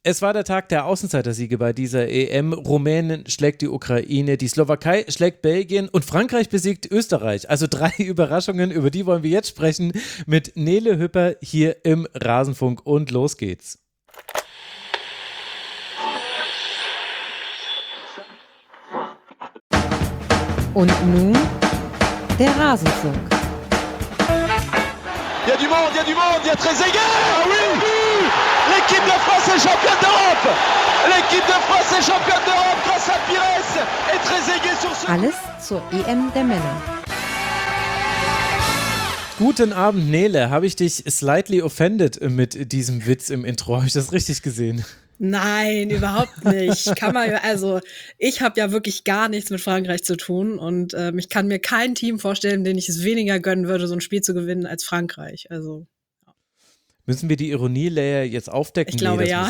Es war der Tag der Außenseitersiege bei dieser EM. Rumänien schlägt die Ukraine, die Slowakei schlägt Belgien und Frankreich besiegt Österreich. Also 3 Überraschungen, über die wollen wir jetzt sprechen mit Nele Hüpper hier im Rasenfunk und los geht's. Und nun der Rasenfunk. Il y a du monde, il y a Trezeguet. Ah oui, l'équipe de France est championne d'Europe. L'équipe de France est championne d'Europe grâce à Pires et Trezeguet sur ce. Alles zur EM der Männer. Guten Abend, Nele. Habe ich dich slightly offended mit diesem Witz im Intro? Habe ich das richtig gesehen? Nein, überhaupt nicht. Ich habe ja wirklich gar nichts mit Frankreich zu tun und ich kann mir kein Team vorstellen, denen ich es weniger gönnen würde, so ein Spiel zu gewinnen als Frankreich. Also müssen wir die Ironie-Layer jetzt aufdecken? Ich glaube, ja.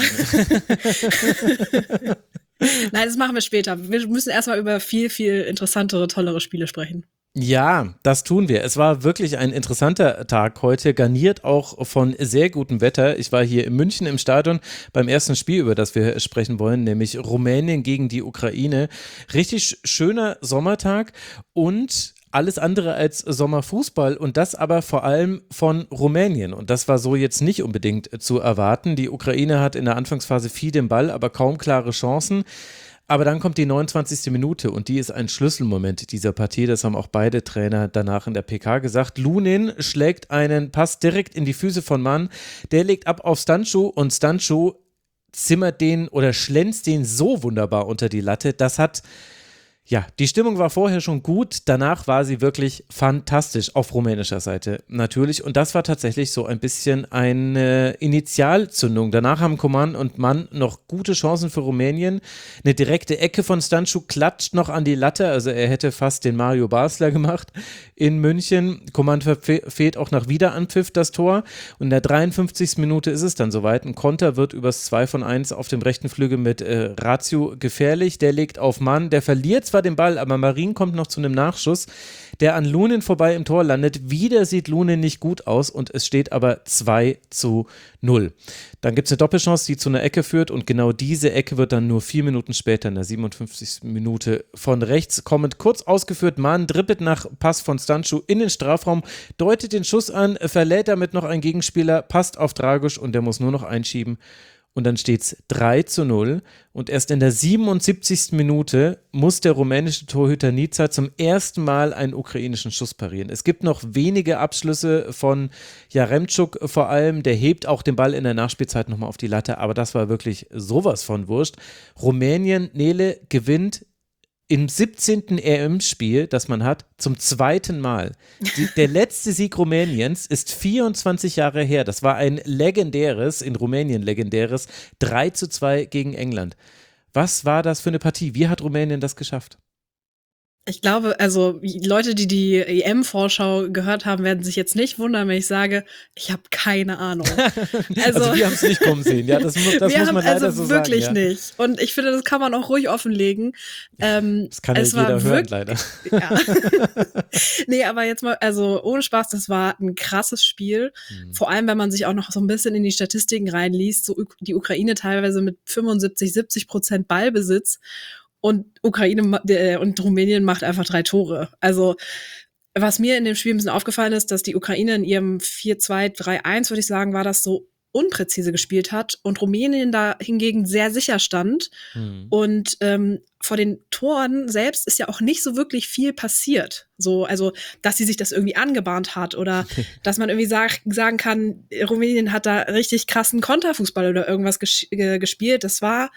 Nein, das machen wir später. Wir müssen erstmal über viel, viel interessantere, tollere Spiele sprechen. Ja, das tun wir. Es war wirklich ein interessanter Tag heute, garniert auch von sehr gutem Wetter. Ich war hier in München im Stadion beim ersten Spiel, über das wir sprechen wollen, nämlich Rumänien gegen die Ukraine. Richtig schöner Sommertag und alles andere als Sommerfußball und das aber vor allem von Rumänien. Und das war so jetzt nicht unbedingt zu erwarten. Die Ukraine hat in der Anfangsphase viel den Ball, aber kaum klare Chancen. Aber dann kommt die 29. Minute und die ist ein Schlüsselmoment dieser Partie. Das haben auch beide Trainer danach in der PK gesagt. Lunin schlägt einen Pass direkt in die Füße von Mann. Der legt ab auf Stanciu und Stanciu zimmert den oder schlänzt den so wunderbar unter die Latte. Ja, die Stimmung war vorher schon gut, danach war sie wirklich fantastisch, auf rumänischer Seite natürlich und das war tatsächlich so ein bisschen eine Initialzündung. Danach haben Coman und Mann noch gute Chancen für Rumänien, eine direkte Ecke von Stanciu klatscht noch an die Latte, also er hätte fast den Mario Basler gemacht in München. Coman verfehlt auch nach Wiederanpfiff das Tor und in der 53. Minute ist es dann soweit, ein Konter wird übers 2-1 auf dem rechten Flügel mit Rațiu gefährlich, der legt auf Mann, der verliert zwar den Ball, aber Marin kommt noch zu einem Nachschuss, der an Lunin vorbei im Tor landet. Wieder sieht Lunin nicht gut aus und es steht aber 2-0. Dann gibt es eine Doppelchance, die zu einer Ecke führt und genau diese Ecke wird dann nur 4 Minuten später in der 57. Minute von rechts kommend kurz ausgeführt. Mann dribbelt nach Pass von Stanciu in den Strafraum, deutet den Schuss an, verlädt damit noch einen Gegenspieler, passt auf Dragic und der muss nur noch einschieben. Und dann steht es 3-0 und erst in der 77. Minute muss der rumänische Torhüter Nica zum ersten Mal einen ukrainischen Schuss parieren. Es gibt noch wenige Abschlüsse von Jaremczuk vor allem, der hebt auch den Ball in der Nachspielzeit nochmal auf die Latte, aber das war wirklich sowas von Wurscht. Rumänien, Nele, gewinnt im 17. EM-Spiel, das man hat, zum zweiten Mal. Der letzte Sieg Rumäniens ist 24 Jahre her. Das war ein legendäres, in Rumänien legendäres 3-2 gegen England. Was war das für eine Partie? Wie hat Rumänien das geschafft? Ich glaube, also Leute, die EM-Vorschau gehört haben, werden sich jetzt nicht wundern, wenn ich sage, ich habe keine Ahnung. Also wir haben es nicht kommen sehen, ja, das muss man leider so sagen. Wirklich ja. nicht. Und ich finde, das kann man auch ruhig offenlegen. Das kann ja jeder hören, leider. Ja. Nee, aber jetzt mal, also ohne Spaß, das war ein krasses Spiel. Vor allem, wenn man sich auch noch so ein bisschen in die Statistiken reinliest, so die Ukraine teilweise mit 75-70% Ballbesitz. Und und Rumänien macht einfach 3 Tore. Also, was mir in dem Spiel ein bisschen aufgefallen ist, dass die Ukraine in ihrem 4-2-3-1, würde ich sagen, war das so unpräzise gespielt hat und Rumänien da hingegen sehr sicher stand. Und vor den Toren selbst ist ja auch nicht so wirklich viel passiert. So, also, dass sie sich das irgendwie angebahnt hat oder dass man irgendwie sagen kann, Rumänien hat da richtig krassen Konterfußball oder irgendwas gespielt. Das war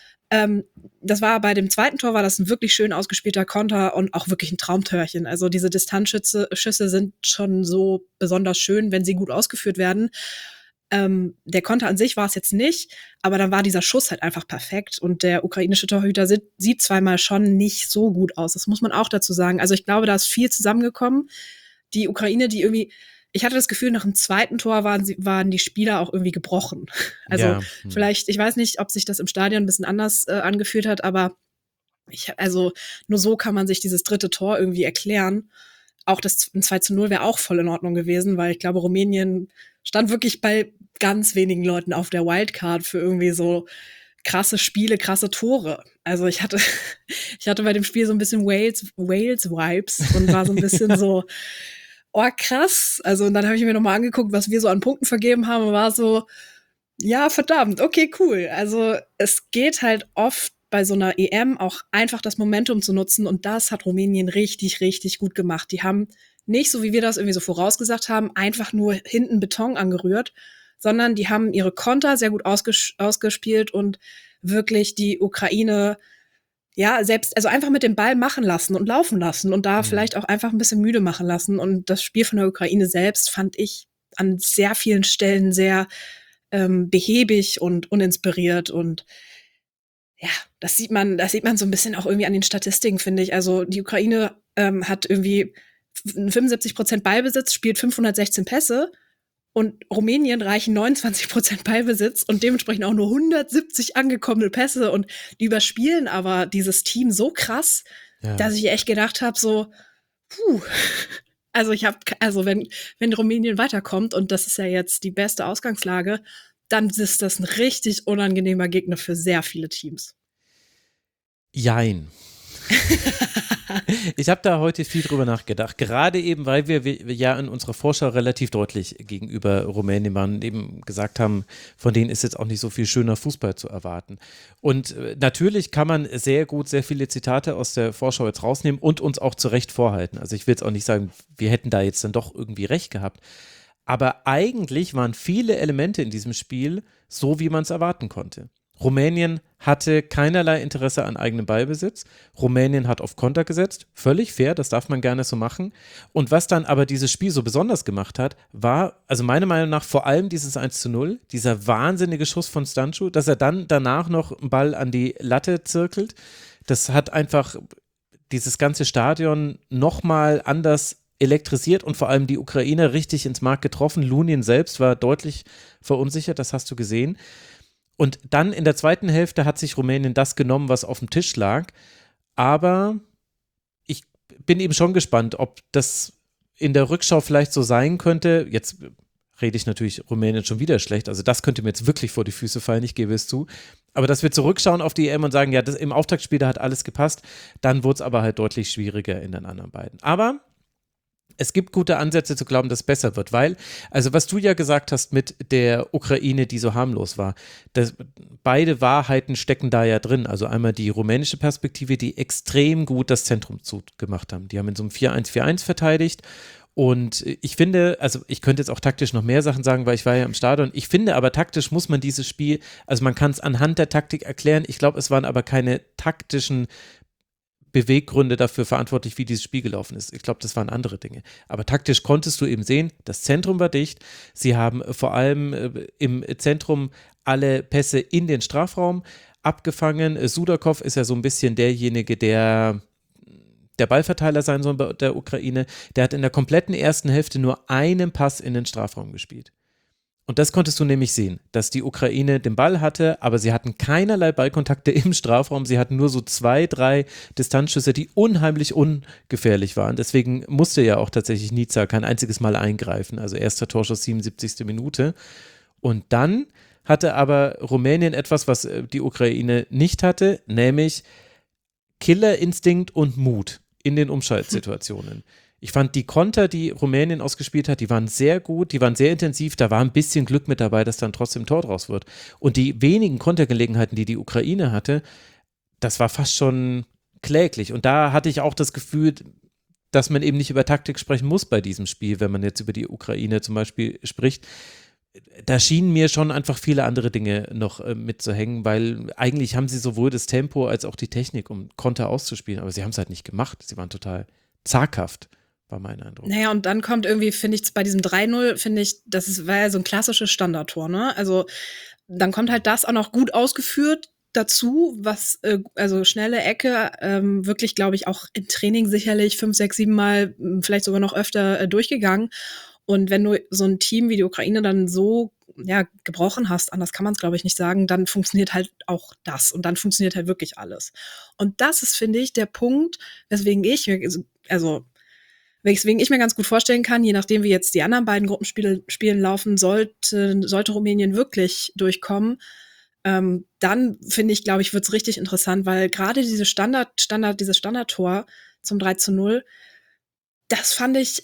bei dem zweiten Tor war das ein wirklich schön ausgespielter Konter und auch wirklich ein Traumtörchen. Also diese Distanzschüsse sind schon so besonders schön, wenn sie gut ausgeführt werden. Der Konter an sich war es jetzt nicht, aber dann war dieser Schuss halt einfach perfekt und der ukrainische Torhüter sieht zweimal schon nicht so gut aus. Das muss man auch dazu sagen. Also ich glaube, da ist viel zusammengekommen. Die Ukraine, die irgendwie ich hatte das Gefühl, nach dem zweiten Tor waren die Spieler auch irgendwie gebrochen. Also Ja. vielleicht, ich weiß nicht, ob sich das im Stadion ein bisschen anders angefühlt hat, aber nur so kann man sich dieses dritte Tor irgendwie erklären. Auch ein 2-0 wäre auch voll in Ordnung gewesen, weil ich glaube, Rumänien stand wirklich bei ganz wenigen Leuten auf der Wildcard für irgendwie so krasse Spiele, krasse Tore. Also ich hatte bei dem Spiel so ein bisschen Wales-Vibes und war so ein bisschen so, oh krass. Also und dann habe ich mir nochmal angeguckt, was wir so an Punkten vergeben haben und war so, ja, verdammt, okay, cool. Also es geht halt oft bei so einer EM auch einfach das Momentum zu nutzen und das hat Rumänien richtig, richtig gut gemacht. Die haben nicht, so wie wir das irgendwie so vorausgesagt haben, einfach nur hinten Beton angerührt, sondern die haben ihre Konter sehr gut ausgespielt und wirklich die Ukraine, ja, selbst, also einfach mit dem Ball machen lassen und laufen lassen und da vielleicht auch einfach ein bisschen müde machen lassen. Und das Spiel von der Ukraine selbst fand ich an sehr vielen Stellen sehr behäbig und uninspiriert und ja, das sieht man so ein bisschen auch irgendwie an den Statistiken, finde ich. Also die Ukraine hat irgendwie 75% Ballbesitz, spielt 516 Pässe und Rumänien reichen 29% Ballbesitz und dementsprechend auch nur 170 angekommene Pässe und die überspielen aber dieses Team so krass, dass ich echt gedacht habe, so, Also wenn Rumänien weiterkommt, und das ist ja jetzt die beste Ausgangslage, dann ist das ein richtig unangenehmer Gegner für sehr viele Teams. Jein. Ich habe da heute viel drüber nachgedacht, gerade eben, weil wir ja in unserer Vorschau relativ deutlich gegenüber Rumänien waren und eben gesagt haben, von denen ist jetzt auch nicht so viel schöner Fußball zu erwarten. Und natürlich kann man sehr gut sehr viele Zitate aus der Vorschau jetzt rausnehmen und uns auch zu Recht vorhalten. Also ich will jetzt auch nicht sagen, wir hätten da jetzt dann doch irgendwie recht gehabt. Aber eigentlich waren viele Elemente in diesem Spiel so, wie man es erwarten konnte. Rumänien hatte keinerlei Interesse an eigenem Ballbesitz. Rumänien hat auf Konter gesetzt. Völlig fair, das darf man gerne so machen. Und was dann aber dieses Spiel so besonders gemacht hat, war, also meiner Meinung nach, vor allem dieses 1:0, dieser wahnsinnige Schuss von Stanciu, dass er dann danach noch einen Ball an die Latte zirkelt. Das hat einfach dieses ganze Stadion nochmal anders elektrisiert und vor allem die Ukrainer richtig ins Mark getroffen. Lunin selbst war deutlich verunsichert, das hast du gesehen. Und dann in der zweiten Hälfte hat sich Rumänien das genommen, was auf dem Tisch lag. Aber ich bin eben schon gespannt, ob das in der Rückschau vielleicht so sein könnte. Jetzt rede ich natürlich Rumänien schon wieder schlecht. Also das könnte mir jetzt wirklich vor die Füße fallen, ich gebe es zu. Aber dass wir zurückschauen auf die EM und sagen, ja, das, im Auftaktspiel, da hat alles gepasst. Dann wurde es aber halt deutlich schwieriger in den anderen beiden. Aber es gibt gute Ansätze zu glauben, dass es besser wird, weil, also was du ja gesagt hast mit der Ukraine, die so harmlos war, beide Wahrheiten stecken da ja drin. Also einmal die rumänische Perspektive, die extrem gut das Zentrum zugemacht haben. Die haben in so einem 4-1-4-1 verteidigt und ich finde, also ich könnte jetzt auch taktisch noch mehr Sachen sagen, weil ich war ja im Stadion. Ich finde aber taktisch muss man dieses Spiel, also man kann es anhand der Taktik erklären. Ich glaube, es waren aber keine taktischen Beweggründe dafür verantwortlich, wie dieses Spiel gelaufen ist. Ich glaube, das waren andere Dinge. Aber taktisch konntest du eben sehen, das Zentrum war dicht. Sie haben vor allem im Zentrum alle Pässe in den Strafraum abgefangen. Sudakov ist ja so ein bisschen derjenige, der Ballverteiler sein soll bei der Ukraine. Der hat in der kompletten ersten Hälfte nur einen Pass in den Strafraum gespielt. Und das konntest du nämlich sehen, dass die Ukraine den Ball hatte, aber sie hatten keinerlei Ballkontakte im Strafraum. Sie hatten nur so 2, 3 Distanzschüsse, die unheimlich ungefährlich waren. Deswegen musste ja auch tatsächlich Nizza kein einziges Mal eingreifen. Also erster Torschuss, 77. Minute. Und dann hatte aber Rumänien etwas, was die Ukraine nicht hatte, nämlich Killerinstinkt und Mut in den Umschaltsituationen. Ich fand die Konter, die Rumänien ausgespielt hat, die waren sehr gut, die waren sehr intensiv, da war ein bisschen Glück mit dabei, dass dann trotzdem ein Tor draus wird. Und die wenigen Kontergelegenheiten, die die Ukraine hatte, das war fast schon kläglich. Und da hatte ich auch das Gefühl, dass man eben nicht über Taktik sprechen muss bei diesem Spiel, wenn man jetzt über die Ukraine zum Beispiel spricht. Da schienen mir schon einfach viele andere Dinge noch mitzuhängen, weil eigentlich haben sie sowohl das Tempo als auch die Technik, um Konter auszuspielen, aber sie haben es halt nicht gemacht. Sie waren total zaghaft. War mein Eindruck. Naja, und dann kommt irgendwie, finde ich, bei diesem 3:0, finde ich, war ja so ein klassisches Standardtor, ne? Also dann kommt halt das auch noch gut ausgeführt dazu, was, also schnelle Ecke, wirklich, glaube ich, auch im Training sicherlich 5, 6, 7 Mal, vielleicht sogar noch öfter durchgegangen. Und wenn du so ein Team wie die Ukraine dann so gebrochen hast, anders kann man es, glaube ich, nicht sagen, dann funktioniert halt auch das und dann funktioniert halt wirklich alles. Und das ist, finde ich, der Punkt, weswegen ich, also Weswegen ich mir ganz gut vorstellen kann, je nachdem wie jetzt die anderen beiden Gruppenspielen laufen, sollte Rumänien wirklich durchkommen, dann finde ich, glaube ich, wird es richtig interessant, weil gerade dieses Standardtor zum 3:0, das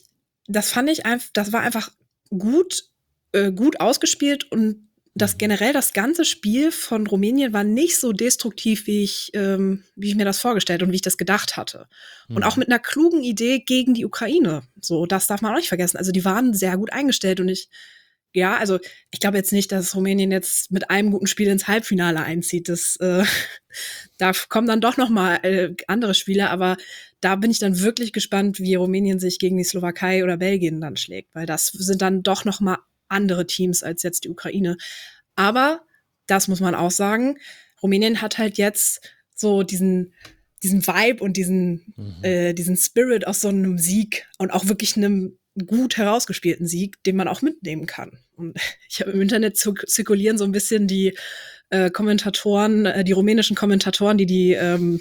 war einfach gut ausgespielt und generell das ganze Spiel von Rumänien war nicht so destruktiv, wie ich mir das vorgestellt und wie ich das gedacht hatte. Und auch mit einer klugen Idee gegen die Ukraine. So, das darf man auch nicht vergessen. Also die waren sehr gut eingestellt und ich glaube jetzt nicht, dass Rumänien jetzt mit einem guten Spiel ins Halbfinale einzieht. Da kommen dann doch noch mal andere Spiele, aber da bin ich dann wirklich gespannt, wie Rumänien sich gegen die Slowakei oder Belgien dann schlägt, weil das sind dann doch noch mal andere Teams als jetzt die Ukraine. Aber, das muss man auch sagen, Rumänien hat halt jetzt so diesen Vibe und diesen Spirit aus so einem Sieg und auch wirklich einem gut herausgespielten Sieg, den man auch mitnehmen kann. Und ich habe im Internet zirkulieren so ein bisschen die Kommentatoren, die rumänischen Kommentatoren, die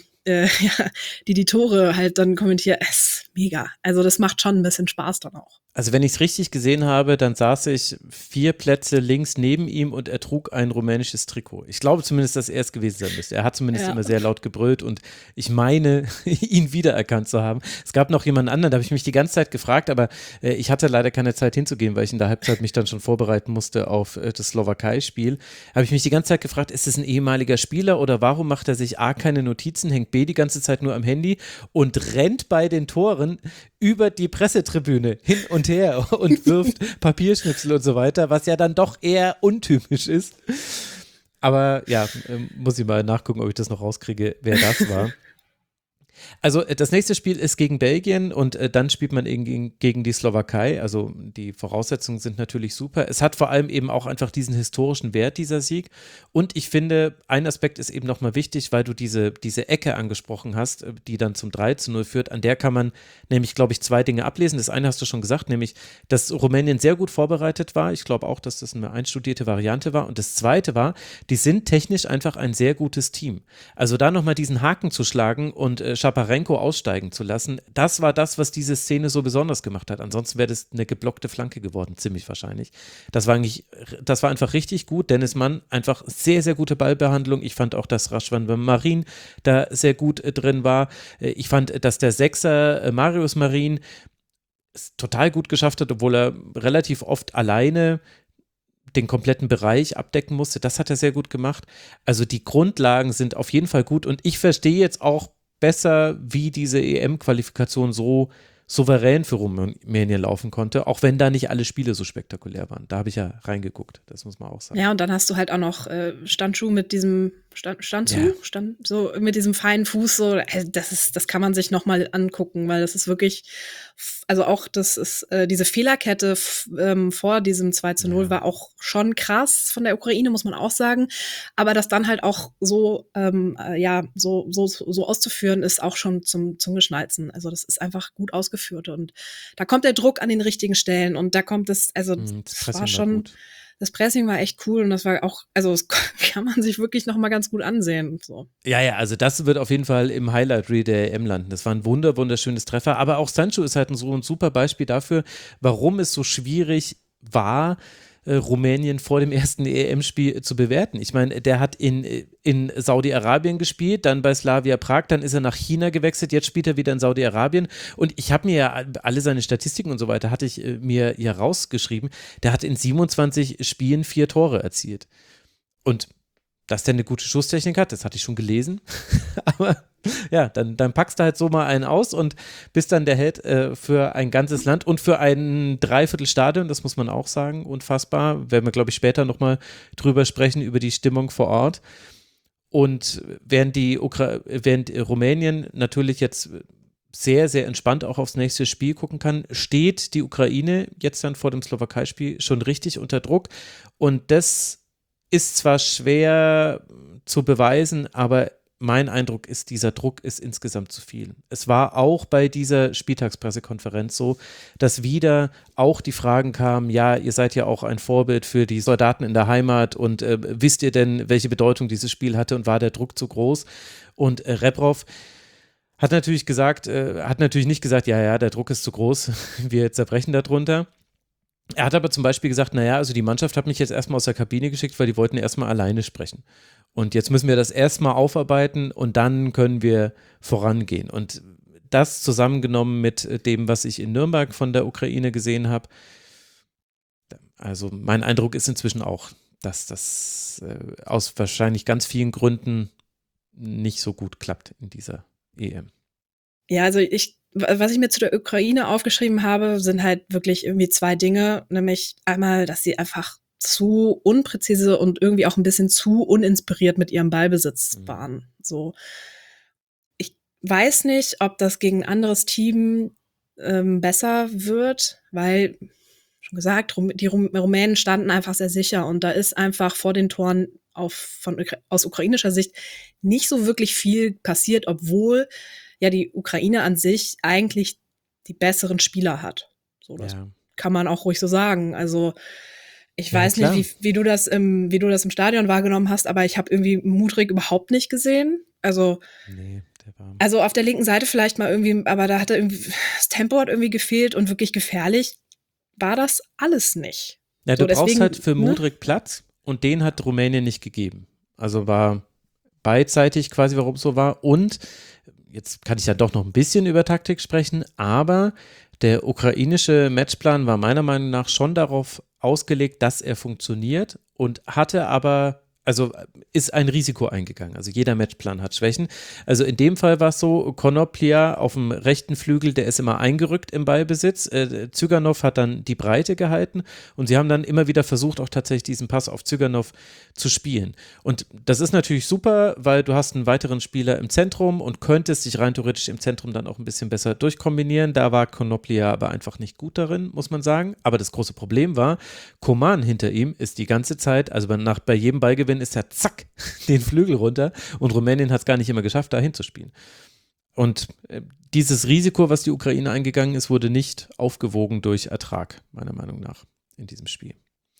Tore halt dann kommentieren. Es ist mega. Also das macht schon ein bisschen Spaß dann auch. Also wenn ich es richtig gesehen habe, dann saß ich 4 Plätze links neben ihm und er trug ein rumänisches Trikot. Ich glaube zumindest, dass er es gewesen sein müsste. Er hat zumindest immer sehr laut gebrüllt und ich meine, ihn wiedererkannt zu haben. Es gab noch jemanden anderen, da habe ich mich die ganze Zeit gefragt, aber ich hatte leider keine Zeit hinzugehen, weil ich in der Halbzeit mich dann schon vorbereiten musste auf das Slowakei-Spiel. Habe ich mich die ganze Zeit gefragt, ist es ein ehemaliger Spieler oder warum macht er sich A, keine Notizen, hängt B, die ganze Zeit nur am Handy und rennt bei den Toren über die Pressetribüne hin und her und wirft Papierschnipsel und so weiter, was ja dann doch eher untypisch ist. Aber ja, muss ich mal nachgucken, ob ich das noch rauskriege, wer das war. Also das nächste Spiel ist gegen Belgien und dann spielt man gegen die Slowakei. Also die Voraussetzungen sind natürlich super. Es hat vor allem eben auch einfach diesen historischen Wert, dieser Sieg. Und ich finde, ein Aspekt ist eben nochmal wichtig, weil du diese Ecke angesprochen hast, die dann zum 3:0 führt. An der kann man nämlich, glaube ich, 2 Dinge ablesen. Das eine hast du schon gesagt, nämlich, dass Rumänien sehr gut vorbereitet war. Ich glaube auch, dass das eine einstudierte Variante war. Und das zweite war, die sind technisch einfach ein sehr gutes Team. Also da nochmal diesen Haken zu schlagen und Schaparenko aussteigen zu lassen, das war das, was diese Szene so besonders gemacht hat. Ansonsten wäre das eine geblockte Flanke geworden, ziemlich wahrscheinlich. Das war einfach richtig gut. Dennis Mann, einfach sehr, sehr gute Ballbehandlung. Ich fand auch, dass Rașvan Marin da sehr gut drin war. Ich fand, dass der Sechser Marius Marin es total gut geschafft hat, obwohl er relativ oft alleine den kompletten Bereich abdecken musste. Das hat er sehr gut gemacht. Also die Grundlagen sind auf jeden Fall gut und ich verstehe jetzt auch besser, wie diese EM-Qualifikation so souverän für Rumänien laufen konnte, auch wenn da nicht alle Spiele so spektakulär waren. Da habe ich ja reingeguckt, das muss man auch sagen. Ja, und dann hast du halt auch noch Standschuh mit diesem so mit diesem feinen Fuß, so, das kann man sich nochmal angucken, weil das ist wirklich, also auch das ist diese Fehlerkette vor diesem 2:0 war auch schon krass von der Ukraine, muss man auch sagen. Aber das dann halt auch so so auszuführen, ist auch schon zum Geschnalzen. Also das ist einfach gut ausgeführt und da kommt der Druck an den richtigen Stellen und da kommt das war schon. Das Pressing war echt cool und das war auch, also das kann man sich wirklich nochmal ganz gut ansehen. So. Ja, also das wird auf jeden Fall im Highlight-Reel der EM landen. Das war ein wunderschönes Treffer, aber auch Sancho ist halt ein super Beispiel dafür, warum es so schwierig war, Rumänien vor dem ersten EM-Spiel zu bewerten. Ich meine, der hat in Saudi-Arabien gespielt, dann bei Slavia Prag, dann ist er nach China gewechselt, jetzt spielt er wieder in Saudi-Arabien und ich habe mir ja alle seine Statistiken und so weiter, hatte ich mir hier rausgeschrieben, der hat in 27 Spielen 4 Tore erzielt. Und dass der eine gute Schusstechnik hat, das hatte ich schon gelesen, aber ja, dann packst du halt so mal einen aus und bist dann der Held für ein ganzes Land und für ein Dreiviertelstadion, das muss man auch sagen, unfassbar. Werden wir, glaube ich, später nochmal drüber sprechen, über die Stimmung vor Ort. Und während Rumänien natürlich jetzt sehr, sehr entspannt auch aufs nächste Spiel gucken kann, steht die Ukraine jetzt dann vor dem Slowakei-Spiel schon richtig unter Druck und das ist zwar schwer zu beweisen, aber mein Eindruck ist, dieser Druck ist insgesamt zu viel. Es war auch bei dieser Spieltagspressekonferenz so, dass wieder auch die Fragen kamen, ja, ihr seid ja auch ein Vorbild für die Soldaten in der Heimat und wisst ihr denn, welche Bedeutung dieses Spiel hatte und war der Druck zu groß? Und Rebrov Hat natürlich nicht gesagt, ja, der Druck ist zu groß, wir zerbrechen darunter. Er hat aber zum Beispiel gesagt, naja, also die Mannschaft hat mich jetzt erstmal aus der Kabine geschickt, weil die wollten erstmal alleine sprechen. Und jetzt müssen wir das erstmal aufarbeiten und dann können wir vorangehen. Und das zusammengenommen mit dem, was ich in Nürnberg von der Ukraine gesehen habe, also mein Eindruck ist inzwischen auch, dass das aus wahrscheinlich ganz vielen Gründen nicht so gut klappt in dieser EM. Ja, also was ich mir zu der Ukraine aufgeschrieben habe, sind halt wirklich irgendwie 2 Dinge, nämlich einmal, dass sie einfach zu unpräzise und irgendwie auch ein bisschen zu uninspiriert mit ihrem Ballbesitz waren. So, ich weiß nicht, ob das gegen ein anderes Team besser wird, weil, schon gesagt, die Rumänen standen einfach sehr sicher und da ist einfach vor den Toren aus ukrainischer Sicht nicht so wirklich viel passiert, obwohl ja die Ukraine an sich eigentlich die besseren Spieler hat. So, das kann man auch ruhig so sagen. Also ich weiß nicht, wie du das im Stadion wahrgenommen hast, aber ich habe irgendwie Mudryk überhaupt nicht gesehen. Also also auf der linken Seite vielleicht mal irgendwie, aber da hatte irgendwie das Tempo hat irgendwie gefehlt und wirklich gefährlich war das alles nicht. Ja, du brauchst halt für Mudryk Platz und den hat Rumänien nicht gegeben. Also war beidseitig quasi, warum es so war. Und jetzt kann ich ja doch noch ein bisschen über Taktik sprechen, aber der ukrainische Matchplan war meiner Meinung nach schon darauf ausgelegt, dass er funktioniert und hatte aber, also ist ein Risiko eingegangen. Also jeder Matchplan hat Schwächen. Also in dem Fall war es so, Konoplia auf dem rechten Flügel, der ist immer eingerückt im Ballbesitz. Zyganov hat dann die Breite gehalten und sie haben dann immer wieder versucht, auch tatsächlich diesen Pass auf Zyganov zu spielen. Und das ist natürlich super, weil du hast einen weiteren Spieler im Zentrum und könntest dich rein theoretisch im Zentrum dann auch ein bisschen besser durchkombinieren. Da war Konoplia aber einfach nicht gut darin, muss man sagen. Aber das große Problem war, Coman hinter ihm ist die ganze Zeit, also bei jedem Ballgewinn ist er zack, den Flügel runter und Rumänien hat es gar nicht immer geschafft, da hinzuspielen. Und dieses Risiko, was die Ukraine eingegangen ist, wurde nicht aufgewogen durch Ertrag, meiner Meinung nach, in diesem Spiel.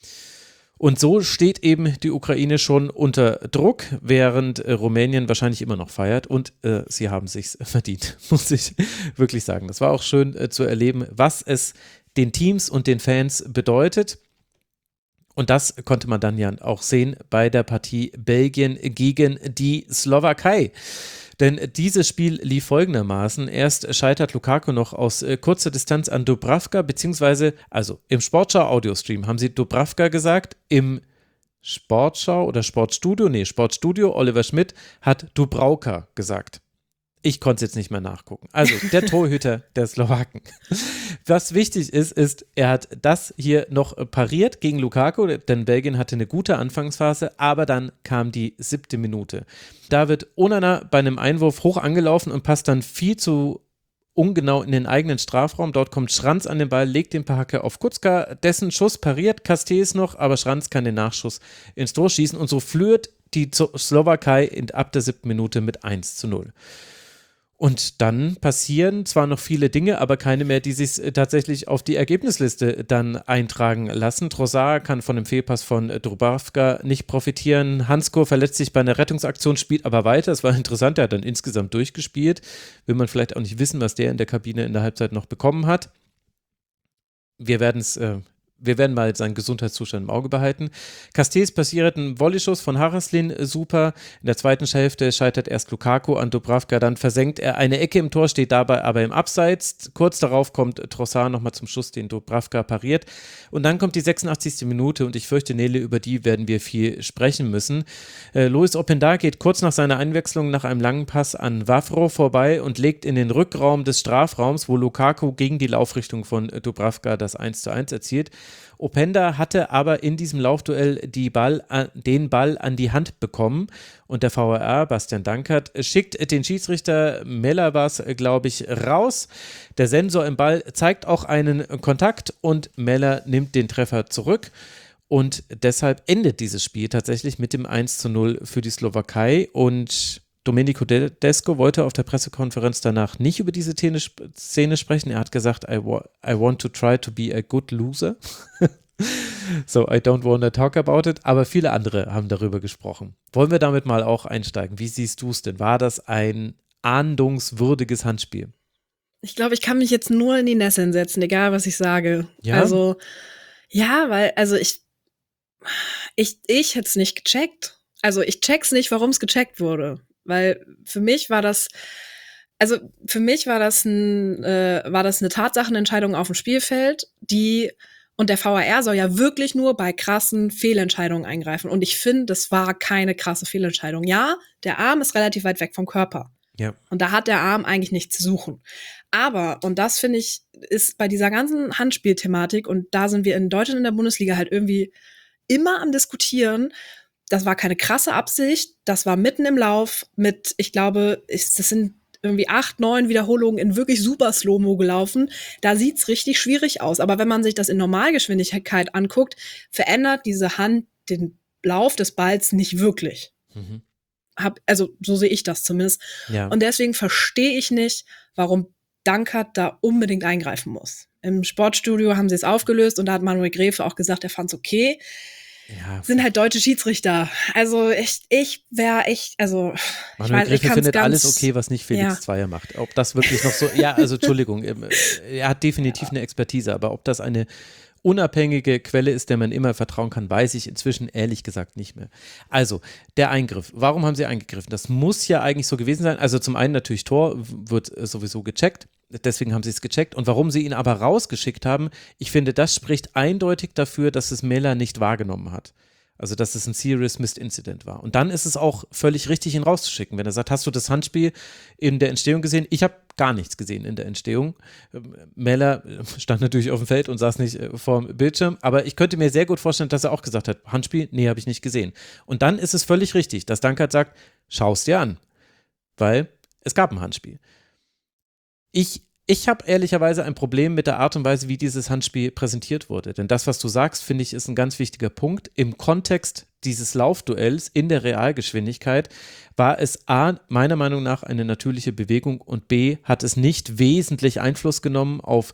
Und so steht eben die Ukraine schon unter Druck, während Rumänien wahrscheinlich immer noch feiert und sie haben sich's verdient, muss ich wirklich sagen. Das war auch schön zu erleben, was es den Teams und den Fans bedeutet. Und das konnte man dann ja auch sehen bei der Partie Belgien gegen die Slowakei. Denn dieses Spiel lief folgendermaßen. Erst scheitert Lukaku noch aus kurzer Distanz an Dubravka, beziehungsweise, also im Sportschau-Audiostream haben sie Dubravka gesagt, im Sportschau oder Sportstudio, Oliver Schmidt hat Dubravka gesagt. Ich konnte es jetzt nicht mehr nachgucken. Also der Torhüter der Slowaken. Was wichtig ist, er hat das hier noch pariert gegen Lukaku, denn Belgien hatte eine gute Anfangsphase, aber dann kam die 7. Minute. Da wird Onana bei einem Einwurf hoch angelaufen und passt dann viel zu ungenau in den eigenen Strafraum. Dort kommt Schranz an den Ball, legt den Hacke auf Kucka, dessen Schuss pariert Castells noch, aber Schranz kann den Nachschuss ins Tor schießen und so führt die Slowakei ab der 7. Minute mit 1:0. Und dann passieren zwar noch viele Dinge, aber keine mehr, die sich tatsächlich auf die Ergebnisliste dann eintragen lassen. Trossard kann von dem Fehlpass von Dubravka nicht profitieren. Hansko verletzt sich bei einer Rettungsaktion, spielt aber weiter. Es war interessant, er hat dann insgesamt durchgespielt. Will man vielleicht auch nicht wissen, was der in der Kabine in der Halbzeit noch bekommen hat. Wir werden mal seinen Gesundheitszustand im Auge behalten. Castells passiert einen Volleyschuss von Haraslin, super. In der zweiten Hälfte scheitert erst Lukaku an Dubravka, dann versenkt er eine Ecke im Tor, steht dabei aber im Abseits. Kurz darauf kommt Trossard nochmal zum Schuss, den Dubravka pariert. Und dann kommt die 86. Minute und ich fürchte, Nele, über die werden wir viel sprechen müssen. Lois Openda geht kurz nach seiner Einwechslung nach einem langen Pass an Wavro vorbei und legt in den Rückraum des Strafraums, wo Lukaku gegen die Laufrichtung von Dubravka das 1:1 erzielt. Openda hatte aber in diesem Laufduell den Ball an die Hand bekommen und der VAR, Bastian Dankert, schickt den Schiedsrichter Meller was, glaube ich, raus. Der Sensor im Ball zeigt auch einen Kontakt und Meller nimmt den Treffer zurück und deshalb endet dieses Spiel tatsächlich mit dem 1:0 für die Slowakei und Domenico Tedesco wollte auf der Pressekonferenz danach nicht über diese Szene sprechen. Er hat gesagt, I want to try to be a good loser. So, I don't want to talk about it. Aber viele andere haben darüber gesprochen. Wollen wir damit mal auch einsteigen? Wie siehst du es denn? War das ein ahndungswürdiges Handspiel. Ich glaube, ich kann mich jetzt nur in die Nässe setzen, egal was ich sage. Ja? Also, ja, weil, also ich hätte es nicht gecheckt. Also ich check's nicht, warum es gecheckt wurde. Weil für mich war das eine Tatsachenentscheidung auf dem Spielfeld, und der VAR soll ja wirklich nur bei krassen Fehlentscheidungen eingreifen. Und ich finde, das war keine krasse Fehlentscheidung. Ja, der Arm ist relativ weit weg vom Körper. Ja. Und da hat der Arm eigentlich nichts zu suchen. Aber, und das finde ich, ist bei dieser ganzen Handspielthematik, und da sind wir in Deutschland in der Bundesliga halt irgendwie immer am Diskutieren, das war keine krasse Absicht, das war mitten im Lauf mit, ich glaube, das sind irgendwie 8, 9 Wiederholungen in wirklich super Slow-Mo gelaufen. Da sieht's richtig schwierig aus. Aber wenn man sich das in Normalgeschwindigkeit anguckt, verändert diese Hand den Lauf des Balls nicht wirklich. Mhm. Also so sehe ich das zumindest. Ja. Und deswegen verstehe ich nicht, warum Dankert da unbedingt eingreifen muss. Im Sportstudio haben sie es aufgelöst und da hat Manuel Gräfe auch gesagt, er fand's okay. Ja. Sind halt deutsche Schiedsrichter. Also ich wäre echt, also Manuel Gräfe findet alles okay, was nicht Felix ja. Zweier macht. Ob das wirklich noch so, ja, also Entschuldigung, er hat definitiv eine Expertise, aber ob das eine unabhängige Quelle ist, der man immer vertrauen kann, weiß ich inzwischen ehrlich gesagt nicht mehr. Also, der Eingriff. Warum haben sie eingegriffen? Das muss ja eigentlich so gewesen sein. Also zum einen natürlich Tor, wird sowieso gecheckt. Deswegen haben sie es gecheckt. Und warum sie ihn aber rausgeschickt haben, ich finde, das spricht eindeutig dafür, dass es Mela nicht wahrgenommen hat. Also, dass es ein Serious Missed Incident war. Und dann ist es auch völlig richtig, ihn rauszuschicken. Wenn er sagt, hast du das Handspiel in der Entstehung gesehen? Ich habe gar nichts gesehen in der Entstehung. Mela stand natürlich auf dem Feld und saß nicht vor dem Bildschirm. Aber ich könnte mir sehr gut vorstellen, dass er auch gesagt hat, Handspiel? Nee, habe ich nicht gesehen. Und dann ist es völlig richtig, dass Dankert sagt, schau es dir an. Weil es gab ein Handspiel. Ich habe ehrlicherweise ein Problem mit der Art und Weise, wie dieses Handspiel präsentiert wurde. Denn das, was du sagst, finde ich, ist ein ganz wichtiger Punkt. Im Kontext dieses Laufduells in der Realgeschwindigkeit war es A, meiner Meinung nach eine natürliche Bewegung und B, hat es nicht wesentlich Einfluss genommen auf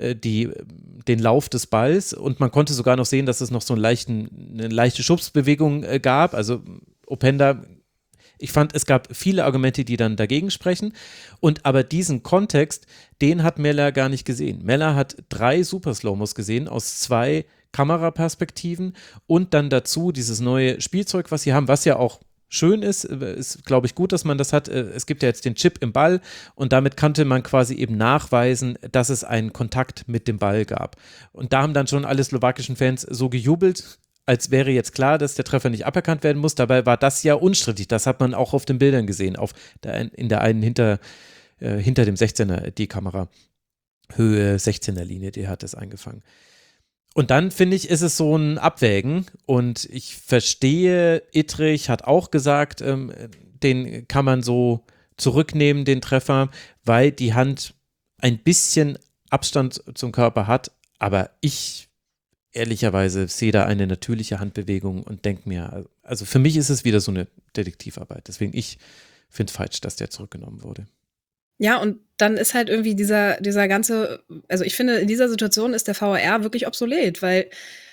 den Lauf des Balls und man konnte sogar noch sehen, dass es noch so eine leichte Schubsbewegung gab. Also Openda, ich fand, es gab viele Argumente, die dann dagegen sprechen. Und aber diesen Kontext, den hat Mela gar nicht gesehen. Mela hat 3 Super Slow-Mos gesehen aus 2 Kameraperspektiven und dann dazu dieses neue Spielzeug, was sie haben, was ja auch schön ist, glaube ich, gut, dass man das hat. Es gibt ja jetzt den Chip im Ball und damit konnte man quasi eben nachweisen, dass es einen Kontakt mit dem Ball gab. Und da haben dann schon alle slowakischen Fans so gejubelt, als wäre jetzt klar, dass der Treffer nicht aberkannt werden muss. Dabei war das ja unstrittig. Das hat man auch auf den Bildern gesehen, in der einen hinter dem 16er, die Kamera, Höhe 16er Linie, die hat es eingefangen. Und dann, finde ich, ist es so ein Abwägen und ich verstehe, Ittrich hat auch gesagt, den kann man so zurücknehmen, den Treffer, weil die Hand ein bisschen Abstand zum Körper hat, aber ich ehrlicherweise sehe da eine natürliche Handbewegung und denke mir, also für mich ist es wieder so eine Detektivarbeit. Deswegen, ich finde es falsch, dass der zurückgenommen wurde. Ja, und dann ist halt irgendwie dieser ganze, also ich finde, in dieser Situation ist der VAR wirklich obsolet, weil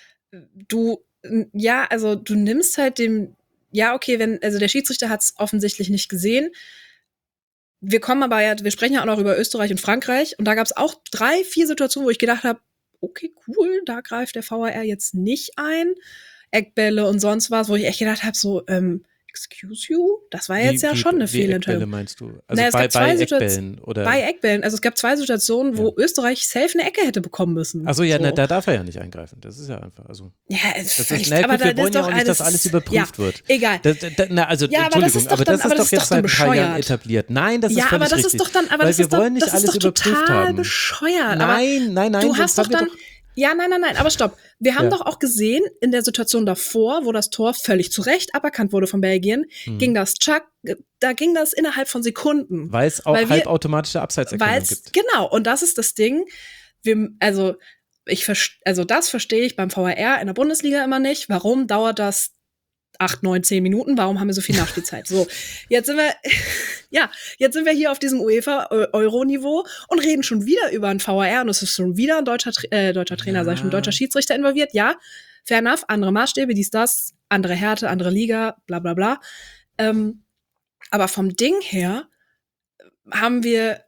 du nimmst halt also der Schiedsrichter hat es offensichtlich nicht gesehen. Wir sprechen ja auch noch über Österreich und Frankreich und da gab es auch 3, 4 Situationen, wo ich gedacht habe, okay, cool, da greift der VAR jetzt nicht ein. Eckbälle und sonst was, wo ich echt gedacht habe, so, excuse you? Das war jetzt schon eine Fehlentscheidung. Eckbälle meinst du? Also bei Eckbällen? Oder? Bei Eckbällen. Also es gab 2 Situationen, wo Österreich safe eine Ecke hätte bekommen müssen. Achso, ja, da darf er ja nicht eingreifen. Das ist ja einfach, also. Ja, wir wollen ja auch nicht, dass alles überprüft wird. Egal. Entschuldigung, aber das ist doch jetzt seit ein paar Jahren etabliert. Nein, das ist völlig richtig. Weil wir wollen nicht alles überprüft haben. Bescheuert. Nein. Du hast doch dann... Ja, nein, aber stopp. Wir haben doch auch gesehen, in der Situation davor, wo das Tor völlig zu Recht aberkannt wurde von Belgien, ging das innerhalb von Sekunden. Weil es auch halbautomatische Abseitserkennung gibt. Genau, und das ist das Ding. Das verstehe ich beim VAR in der Bundesliga immer nicht. Warum dauert das 8, 9, 10 Minuten? Warum haben wir so viel Nachspielzeit? So, jetzt sind wir hier auf diesem UEFA-Euro-Niveau und reden schon wieder über einen VAR und es ist schon wieder ein deutscher Trainer, sag ich schon, ein deutscher Schiedsrichter involviert. Ja, fair enough, andere Maßstäbe, das, andere Härte, andere Liga, bla bla bla. Aber vom Ding her, haben wir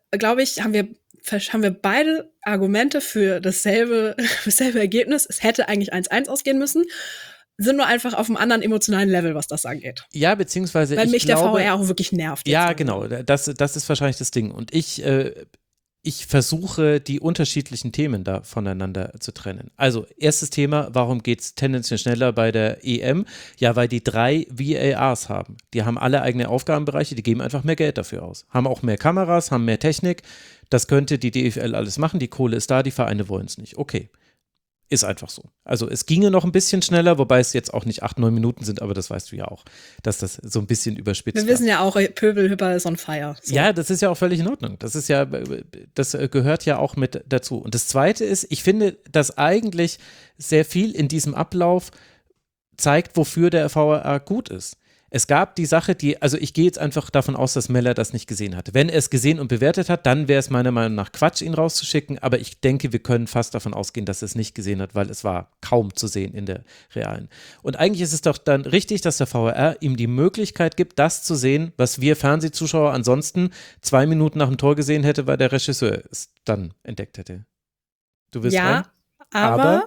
beide Argumente für dasselbe Ergebnis. Es hätte eigentlich 1-1 ausgehen müssen, sind nur einfach auf einem anderen emotionalen Level, was das angeht. Ja, beziehungsweise weil mich der glaube, VAR auch wirklich nervt. Ja, genau, das ist wahrscheinlich das Ding. Und ich versuche, die unterschiedlichen Themen da voneinander zu trennen. Also, erstes Thema, warum geht es tendenziell schneller bei der EM? Ja, weil die 3 VARs haben. Die haben alle eigene Aufgabenbereiche, die geben einfach mehr Geld dafür aus. Haben auch mehr Kameras, haben mehr Technik. Das könnte die DFL alles machen. Die Kohle ist da, die Vereine wollen es nicht. Okay. Ist einfach so. Also es ginge noch ein bisschen schneller, wobei es jetzt auch nicht 8-9 Minuten sind, aber das weißt du ja auch, dass das so ein bisschen überspitzt ist. Wir wissen ja auch, Pöbelhüpper ist on fire. So. Ja, das ist ja auch völlig in Ordnung. Das gehört ja auch mit dazu. Und das Zweite ist, ich finde, dass eigentlich sehr viel in diesem Ablauf zeigt, wofür der VAR gut ist. Es gab die Sache, also ich gehe jetzt einfach davon aus, dass Meller das nicht gesehen hatte. Wenn er es gesehen und bewertet hat, dann wäre es meiner Meinung nach Quatsch, ihn rauszuschicken, aber ich denke, wir können fast davon ausgehen, dass er es nicht gesehen hat, weil es war kaum zu sehen in der realen. Und eigentlich ist es doch dann richtig, dass der VAR ihm die Möglichkeit gibt, das zu sehen, was wir Fernsehzuschauer ansonsten 2 Minuten nach dem Tor gesehen hätte, weil der Regisseur es dann entdeckt hätte. Du wirst ja, aber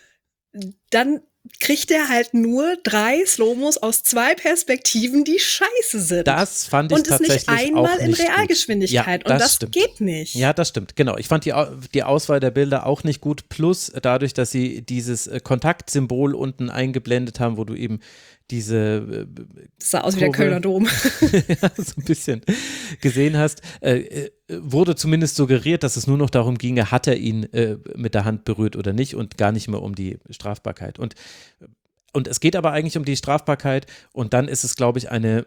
dann kriegt er halt nur 3 Slowmos aus 2 Perspektiven, die scheiße sind. Das fand ich tatsächlich auch nicht gut. Und es nicht einmal in Realgeschwindigkeit. Ja, und das stimmt. geht nicht. Ja, das stimmt. Genau. Ich fand die Auswahl der Bilder auch nicht gut. Plus dadurch, dass sie dieses Kontaktsymbol unten eingeblendet haben, wo du eben diese das sah aus wie der Kölner Dom. ja, so ein bisschen gesehen hast, wurde zumindest suggeriert, dass es nur noch darum ginge, hat er ihn mit der Hand berührt oder nicht und gar nicht mehr um die Strafbarkeit. Und es geht aber eigentlich um die Strafbarkeit und dann ist es, glaube ich, eine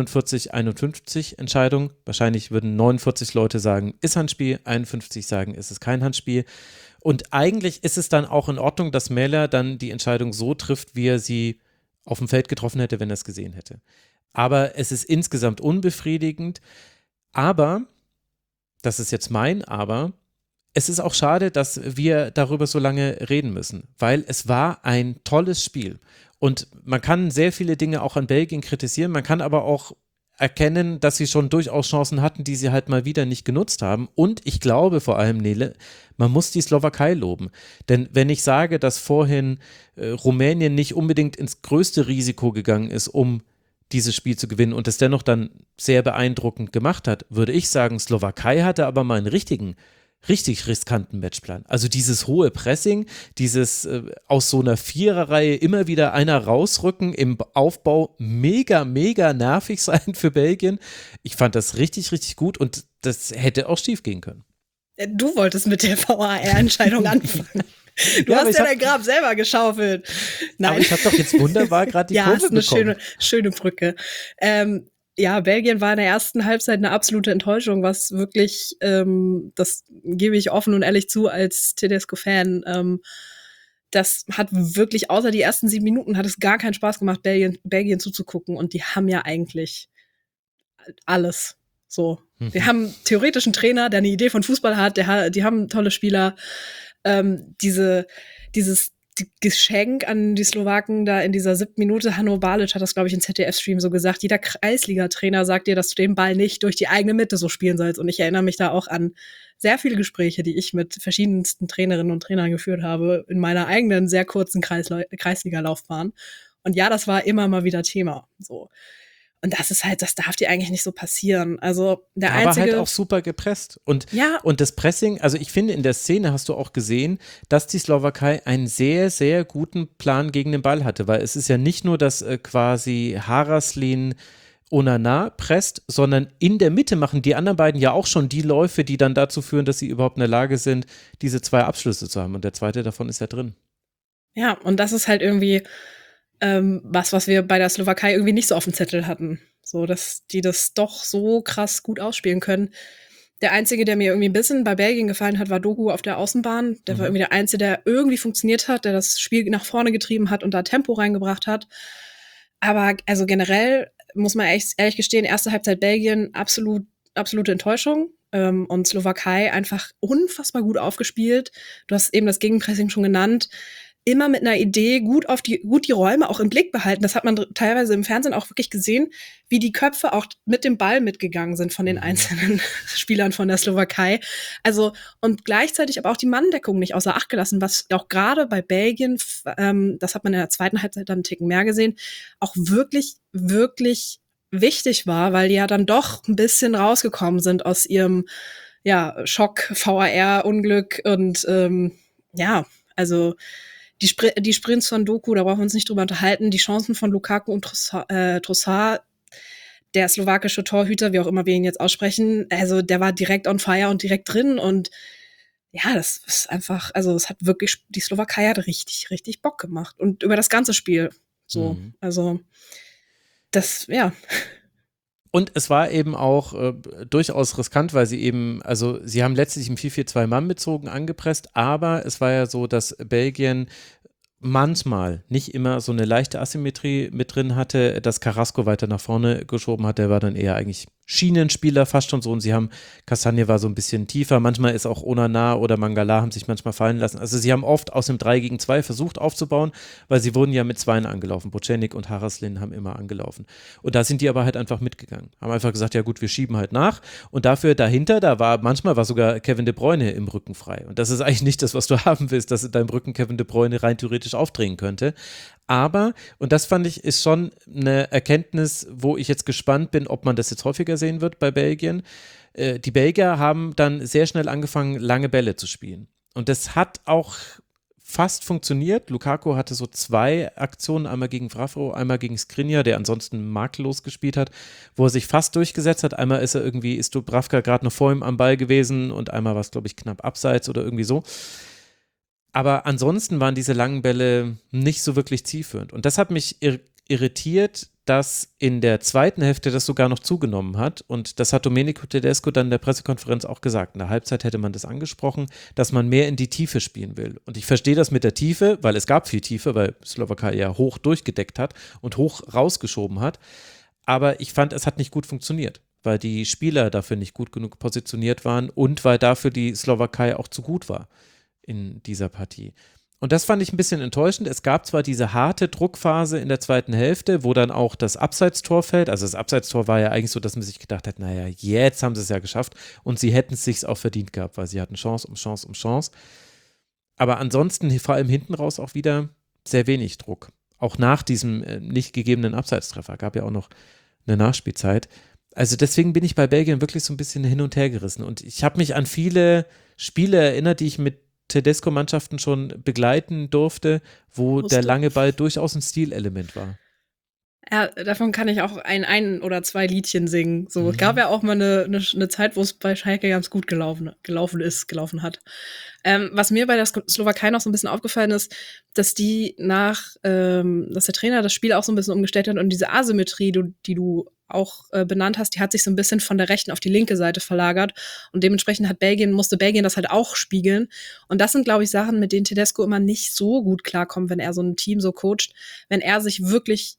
49-51 Entscheidung. Wahrscheinlich würden 49 Leute sagen, ist Handspiel, 51 sagen, ist es kein Handspiel. Und eigentlich ist es dann auch in Ordnung, dass Mähler dann die Entscheidung so trifft, wie er sie auf dem Feld getroffen hätte, wenn er es gesehen hätte. Aber es ist insgesamt unbefriedigend. Aber, das ist jetzt mein Aber, es ist auch schade, dass wir darüber so lange reden müssen, weil es war ein tolles Spiel. Und man kann sehr viele Dinge auch an Belgien kritisieren, man kann aber auch erkennen, dass sie schon durchaus Chancen hatten, die sie halt mal wieder nicht genutzt haben. Und ich glaube vor allem, Nele, man muss die Slowakei loben. Denn wenn ich sage, dass vorhin Rumänien nicht unbedingt ins größte Risiko gegangen ist, um dieses Spiel zu gewinnen und es dennoch dann sehr beeindruckend gemacht hat, würde ich sagen, Slowakei hatte aber mal einen richtig riskanten Matchplan. Also dieses hohe Pressing, dieses aus so einer Viererreihe immer wieder einer rausrücken im Aufbau, mega, mega nervig sein für Belgien. Ich fand das richtig, richtig gut und das hätte auch schief gehen können. Du wolltest mit der VAR-Entscheidung anfangen. Du hast ja dein Grab selber geschaufelt. Nein. Aber ich habe doch jetzt wunderbar gerade die Kurve bekommen. Ja, ist eine schöne Brücke. Ja, Belgien war in der ersten Halbzeit eine absolute Enttäuschung, was wirklich, das gebe ich offen und ehrlich zu als Tedesco-Fan, das hat wirklich, außer die ersten 7 Minuten, hat es gar keinen Spaß gemacht, Belgien zuzugucken und die haben ja eigentlich alles. So. Wir haben theoretisch einen Trainer, der eine Idee von Fußball hat, die haben tolle Spieler, dieses Geschenk an die Slowaken da in dieser 7. Minute, Hanno Balic hat das, glaube ich, im ZDF-Stream so gesagt, jeder Kreisliga-Trainer sagt dir, dass du den Ball nicht durch die eigene Mitte so spielen sollst. Und ich erinnere mich da auch an sehr viele Gespräche, die ich mit verschiedensten Trainerinnen und Trainern geführt habe in meiner eigenen sehr kurzen Kreisliga-Laufbahn. Und ja, das war immer mal wieder Thema. So. Und das ist halt, das darf dir eigentlich nicht so passieren. Also der einzige. Aber halt auch super gepresst. Und das Pressing, also ich finde, in der Szene hast du auch gesehen, dass die Slowakei einen sehr, sehr guten Plan gegen den Ball hatte, weil es ist ja nicht nur, dass quasi Haraslin Onana presst, sondern in der Mitte machen die anderen beiden ja auch schon die Läufe, die dann dazu führen, dass sie überhaupt in der Lage sind, diese 2 Abschlüsse zu haben. Und der zweite davon ist ja drin. Ja, und das ist halt irgendwie was wir bei der Slowakei irgendwie nicht so auf dem Zettel hatten. So, dass die das doch so krass gut ausspielen können. Der Einzige, der mir irgendwie ein bisschen bei Belgien gefallen hat, war Doku auf der Außenbahn. Der war irgendwie der Einzige, der irgendwie funktioniert hat, der das Spiel nach vorne getrieben hat und da Tempo reingebracht hat. Aber also generell muss man ehrlich gestehen, erste Halbzeit Belgien absolute Enttäuschung. Und Slowakei einfach unfassbar gut aufgespielt. Du hast eben das Gegenpressing schon genannt. immer mit einer Idee gut die Räume auch im Blick behalten. Das hat man teilweise im Fernsehen auch wirklich gesehen, wie die Köpfe auch mit dem Ball mitgegangen sind von den einzelnen Spielern von der Slowakei. Also, und gleichzeitig aber auch die Manndeckung nicht außer Acht gelassen, was auch gerade bei Belgien, das hat man in der zweiten Halbzeit dann einen Ticken mehr gesehen, auch wirklich, wirklich wichtig war, weil die ja dann doch ein bisschen rausgekommen sind aus ihrem Schock, VAR-Unglück und also die Sprints von Doku, da brauchen wir uns nicht drüber unterhalten, die Chancen von Lukaku und Trossard, der slowakische Torhüter, wie auch immer wir ihn jetzt aussprechen, also der war direkt on fire und direkt drin und ja, das ist einfach, also es hat wirklich, die Slowakei hat richtig, richtig Bock gemacht und über das ganze Spiel so, also das, ja. Und es war eben auch durchaus riskant, weil sie haben letztlich im 4-4-2 bezogen angepresst, aber es war ja so, dass Belgien manchmal, nicht immer, so eine leichte Asymmetrie mit drin hatte, dass Carrasco weiter nach vorne geschoben hat, der war dann eher eigentlich Schienenspieler fast schon so und sie haben, Castagne war so ein bisschen tiefer, manchmal ist auch Onana oder Mangala haben sich manchmal fallen lassen, also sie haben oft aus dem 3-gegen-2 versucht aufzubauen, weil sie wurden ja mit Zweien angelaufen, Bocenic und Haraslin haben immer angelaufen und da sind die aber halt einfach mitgegangen, haben einfach gesagt, ja gut, wir schieben halt nach und dafür dahinter, manchmal war sogar Kevin De Bruyne im Rücken frei und das ist eigentlich nicht das, was du haben willst, dass in deinem Rücken Kevin De Bruyne rein theoretisch aufdrehen könnte, aber, und das fand ich, ist schon eine Erkenntnis, wo ich jetzt gespannt bin, ob man das jetzt häufiger sehen wird bei Belgien. Die Belgier haben dann sehr schnell angefangen, lange Bälle zu spielen. Und das hat auch fast funktioniert. Lukaku hatte so 2 Aktionen, einmal gegen Vrafro, einmal gegen Skriniar, der ansonsten makellos gespielt hat, wo er sich fast durchgesetzt hat. Einmal ist Dubravka gerade noch vor ihm am Ball gewesen und einmal war es, glaube ich, knapp abseits oder irgendwie so. Aber ansonsten waren diese langen Bälle nicht so wirklich zielführend. Und das hat mich irritiert, dass in der zweiten Hälfte das sogar noch zugenommen hat. Und das hat Domenico Tedesco dann in der Pressekonferenz auch gesagt. In der Halbzeit hätte man das angesprochen, dass man mehr in die Tiefe spielen will. Und ich verstehe das mit der Tiefe, weil es gab viel Tiefe, weil Slowakei ja hoch durchgedeckt hat und hoch rausgeschoben hat. Aber ich fand, es hat nicht gut funktioniert, weil die Spieler dafür nicht gut genug positioniert waren und weil dafür die Slowakei auch zu gut war in dieser Partie. Und das fand ich ein bisschen enttäuschend. Es gab zwar diese harte Druckphase in der zweiten Hälfte, wo dann auch das Abseitstor fällt. Also das Abseitstor war ja eigentlich so, dass man sich gedacht hat, naja, jetzt haben sie es ja geschafft und sie hätten es sich auch verdient gehabt, weil sie hatten Chance um Chance um Chance. Aber ansonsten, vor allem hinten raus auch wieder sehr wenig Druck. Auch nach diesem nicht gegebenen Abseitstreffer. Gab ja auch noch eine Nachspielzeit. Also deswegen bin ich bei Belgien wirklich so ein bisschen hin und her gerissen. Und ich habe mich an viele Spiele erinnert, die ich mit Tedesco-Mannschaften schon begleiten durfte, wo der lange Ball durchaus ein Stilelement war. Ja, davon kann ich auch ein oder 2 Liedchen singen. So, es gab ja auch mal eine Zeit, wo es bei Schalke ganz gut gelaufen hat. Was mir bei der Slowakei noch so ein bisschen aufgefallen ist, dass dass der Trainer das Spiel auch so ein bisschen umgestellt hat und diese Asymmetrie, die du auch benannt hast, die hat sich so ein bisschen von der rechten auf die linke Seite verlagert und dementsprechend musste Belgien das halt auch spiegeln und das sind, glaube ich, Sachen, mit denen Tedesco immer nicht so gut klarkommt, wenn er so ein Team so coacht, wenn er sich wirklich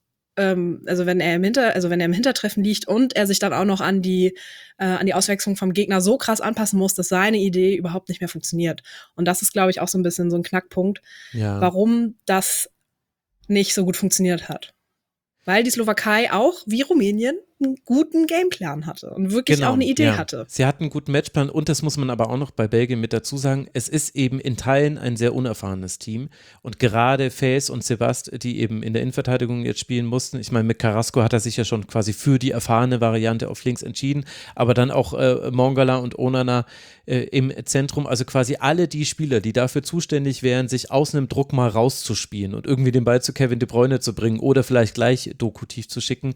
wenn er im Hintertreffen liegt und er sich dann auch noch an die Auswechslung vom Gegner so krass anpassen muss, dass seine Idee überhaupt nicht mehr funktioniert. Und das ist, glaube ich, auch so ein bisschen so ein Knackpunkt, warum das nicht so gut funktioniert hat. Weil die Slowakei auch, wie Rumänien, einen guten Gameplan hatte und wirklich auch eine Idee hatte. Sie hatten einen guten Matchplan und das muss man aber auch noch bei Belgien mit dazu sagen, es ist eben in Teilen ein sehr unerfahrenes Team und gerade Faes und Sebast, die eben in der Innenverteidigung jetzt spielen mussten, ich meine mit Carrasco hat er sich ja schon quasi für die erfahrene Variante auf links entschieden, aber dann auch Mangala und Onana im Zentrum, also quasi alle die Spieler, die dafür zuständig wären, sich aus einem Druck mal rauszuspielen und irgendwie den Ball zu Kevin De Bruyne zu bringen oder vielleicht gleich Doku tief zu schicken,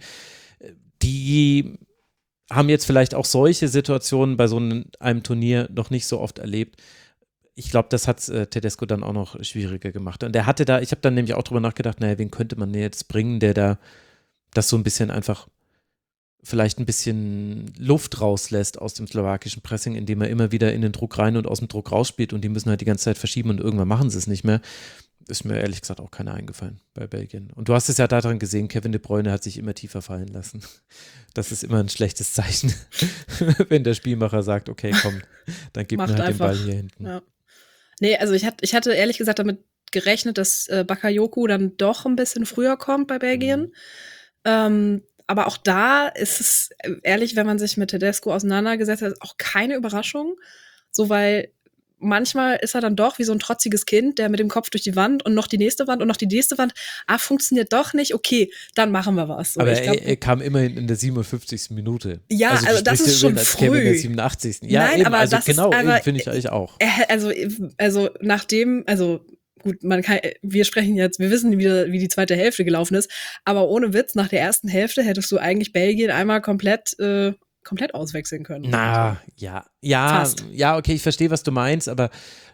die haben jetzt vielleicht auch solche Situationen bei so einem Turnier noch nicht so oft erlebt. Ich glaube, das hat Tedesco dann auch noch schwieriger gemacht. Und ich habe dann nämlich auch drüber nachgedacht, naja, wen könnte man denn jetzt bringen, der da das so ein bisschen einfach vielleicht ein bisschen Luft rauslässt aus dem slowakischen Pressing, indem er immer wieder in den Druck rein und aus dem Druck rausspielt und die müssen halt die ganze Zeit verschieben und irgendwann machen sie es nicht mehr. Ist mir ehrlich gesagt auch keiner eingefallen bei Belgien. Und du hast es ja daran gesehen, Kevin De Bruyne hat sich immer tiefer fallen lassen. Das ist immer ein schlechtes Zeichen, wenn der Spielmacher sagt, okay, komm, dann gib mir halt den Ball hier hinten. Ja. Nee, also ich hatte ehrlich gesagt damit gerechnet, dass Bakayoko dann doch ein bisschen früher kommt bei Belgien. Aber auch da ist es, ehrlich, wenn man sich mit Tedesco auseinandergesetzt hat, auch keine Überraschung. So, weil manchmal ist er dann doch wie so ein trotziges Kind, der mit dem Kopf durch die Wand und noch die nächste Wand und noch die nächste Wand. Funktioniert doch nicht. Okay, dann machen wir was. So, aber er kam immerhin in der 57. Minute. Ja, also das ist schon als früh. In der 87. Ja, nein, eben, aber also das genau, ist, finde ich eigentlich auch. Also nachdem, gut, wir sprechen jetzt, wir wissen, wie die zweite Hälfte gelaufen ist, aber ohne Witz, nach der ersten Hälfte hättest du eigentlich Belgien einmal komplett auswechseln können. Na, Fast. Ja, okay, ich verstehe, was du meinst, aber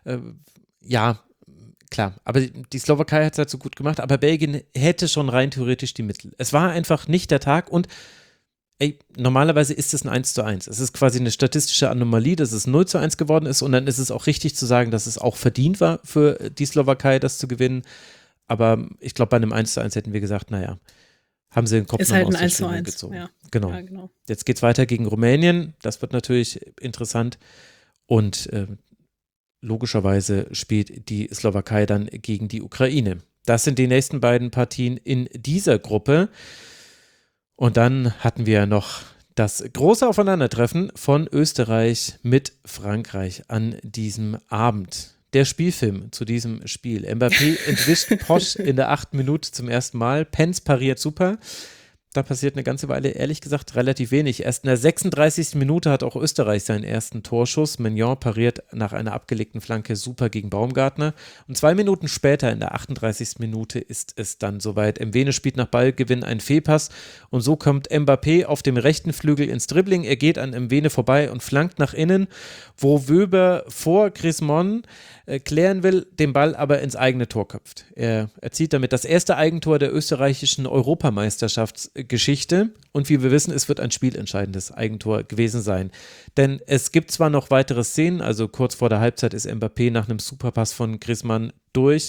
ja, klar. Aber die Slowakei hat es halt so gut gemacht, aber Belgien hätte schon rein theoretisch die Mittel. Es war einfach nicht der Tag und normalerweise ist es ein 1:1. Es ist quasi eine statistische Anomalie, dass es 0:1 geworden ist und dann ist es auch richtig zu sagen, dass es auch verdient war für die Slowakei, das zu gewinnen. Aber ich glaube, bei einem 1:1 hätten wir gesagt, naja, haben sie den Kopf ist noch halt aus ein der 1:1, Schlinge gezogen. ja. Genau. Ja, genau. Jetzt geht's weiter gegen Rumänien. Das wird natürlich interessant. Und logischerweise spielt die Slowakei dann gegen die Ukraine. Das sind die nächsten beiden Partien in dieser Gruppe. Und dann hatten wir noch das große Aufeinandertreffen von Österreich mit Frankreich an diesem Abend. Der Spielfilm zu diesem Spiel. Mbappé entwischt Posch in der 8. Minute zum ersten Mal. Pence pariert super. Da passiert eine ganze Weile, ehrlich gesagt, relativ wenig. Erst in der 36. Minute hat auch Österreich seinen ersten Torschuss. Mignon pariert nach einer abgelegten Flanke super gegen Baumgartner. Und 2 Minuten später, in der 38. Minute, ist es dann soweit. Mwene spielt nach Ballgewinn einen Fehlpass. Und so kommt Mbappé auf dem rechten Flügel ins Dribbling. Er geht an Mwene vorbei und flankt nach innen, wo Wöber vor Griezmann klären will, den Ball aber ins eigene Tor köpft. Er erzielt damit das erste Eigentor der österreichischen Europameisterschaftsgeschichte und wie wir wissen, es wird ein spielentscheidendes Eigentor gewesen sein. Denn es gibt zwar noch weitere Szenen, also kurz vor der Halbzeit ist Mbappé nach einem Superpass von Griezmann durch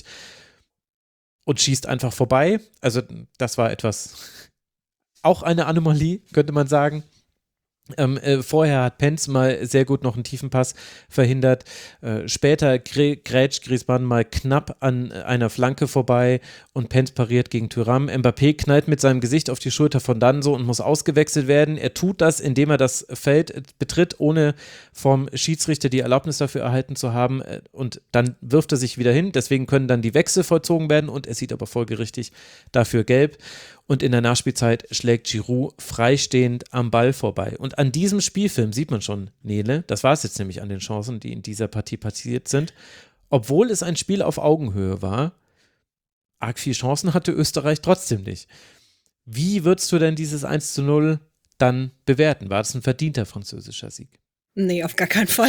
und schießt einfach vorbei. Also das war auch eine Anomalie, könnte man sagen. Vorher hat Pence mal sehr gut noch einen tiefen Pass verhindert. Später grätscht Griezmann mal knapp an einer Flanke vorbei und Pence pariert gegen Thuram. Mbappé knallt mit seinem Gesicht auf die Schulter von Danso und muss ausgewechselt werden. Er tut das, indem er das Feld betritt, ohne vom Schiedsrichter die Erlaubnis dafür erhalten zu haben. Und dann wirft er sich wieder hin. Deswegen können dann die Wechsel vollzogen werden und er sieht aber folgerichtig dafür gelb. Und in der Nachspielzeit schlägt Giroud freistehend am Ball vorbei. Und an diesem Spielfilm sieht man schon, Nele, das war es jetzt nämlich an den Chancen, die in dieser Partie passiert sind, obwohl es ein Spiel auf Augenhöhe war, arg viele Chancen hatte Österreich trotzdem nicht. Wie würdest du denn dieses 1:0 dann bewerten? War das ein verdienter französischer Sieg? Nee, auf gar keinen Fall.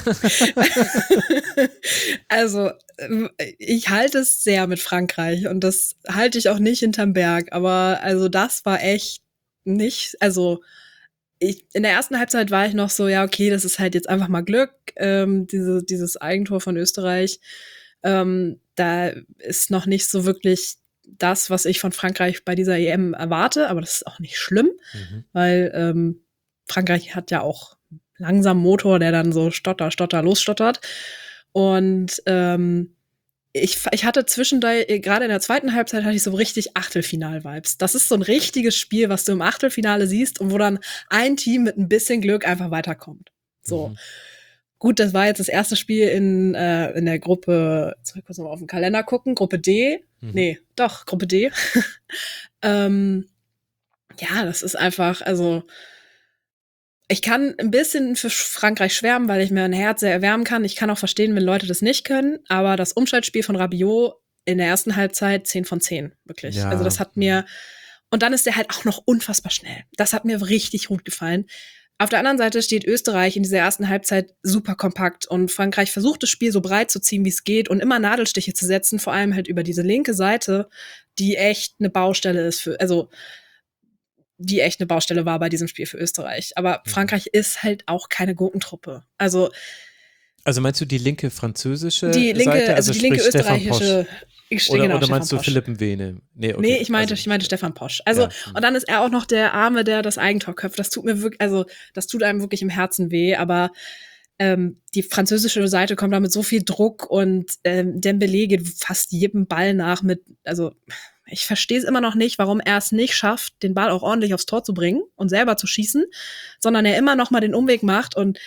Also, ich halte es sehr mit Frankreich und das halte ich auch nicht hinterm Berg, aber also das war echt nicht, also in der ersten Halbzeit war ich noch so, ja, okay, das ist halt jetzt einfach mal Glück, dieses Eigentor von Österreich, da ist noch nicht so wirklich das, was ich von Frankreich bei dieser EM erwarte, aber das ist auch nicht schlimm, weil Frankreich hat ja auch langsam Motor, der dann so losstottert. Und ich hatte zwischendurch, gerade in der zweiten Halbzeit, hatte ich so richtig Achtelfinal-Vibes. Das ist so ein richtiges Spiel, was du im Achtelfinale siehst und wo dann ein Team mit ein bisschen Glück einfach weiterkommt. So. Gut, das war jetzt das erste Spiel in der Gruppe, jetzt soll ich kurz mal auf den Kalender gucken, Gruppe D. Nee, doch, Gruppe D. Ja, das ist einfach, also ich kann ein bisschen für Frankreich schwärmen, weil ich mir ein Herz sehr erwärmen kann. Ich kann auch verstehen, wenn Leute das nicht können. Aber das Umschaltspiel von Rabiot in der ersten Halbzeit 10 von 10, wirklich. Ja. Also das hat mir, und dann ist der halt auch noch unfassbar schnell. Das hat mir richtig gut gefallen. Auf der anderen Seite steht Österreich in dieser ersten Halbzeit super kompakt und Frankreich versucht, das Spiel so breit zu ziehen, wie es geht und immer Nadelstiche zu setzen, vor allem halt über diese linke Seite, die echt eine Baustelle ist die echt eine Baustelle war bei diesem Spiel für Österreich. Aber Frankreich ist halt auch keine Gurkentruppe. Also meinst du die linke französische Seite? Also die linke österreichische. Oder meinst du Philipp Mwene? Nee, ich meinte Stefan Posch. Also, ja. Und dann ist er auch noch der Arme, der das Eigentor köpft. Das tut mir wirklich, also das tut einem wirklich im Herzen weh. Aber Die französische Seite kommt da mit so viel Druck und Dembélé geht fast jedem Ball nach also ich verstehe es immer noch nicht, warum er es nicht schafft, den Ball auch ordentlich aufs Tor zu bringen und selber zu schießen, sondern er immer noch mal den Umweg macht und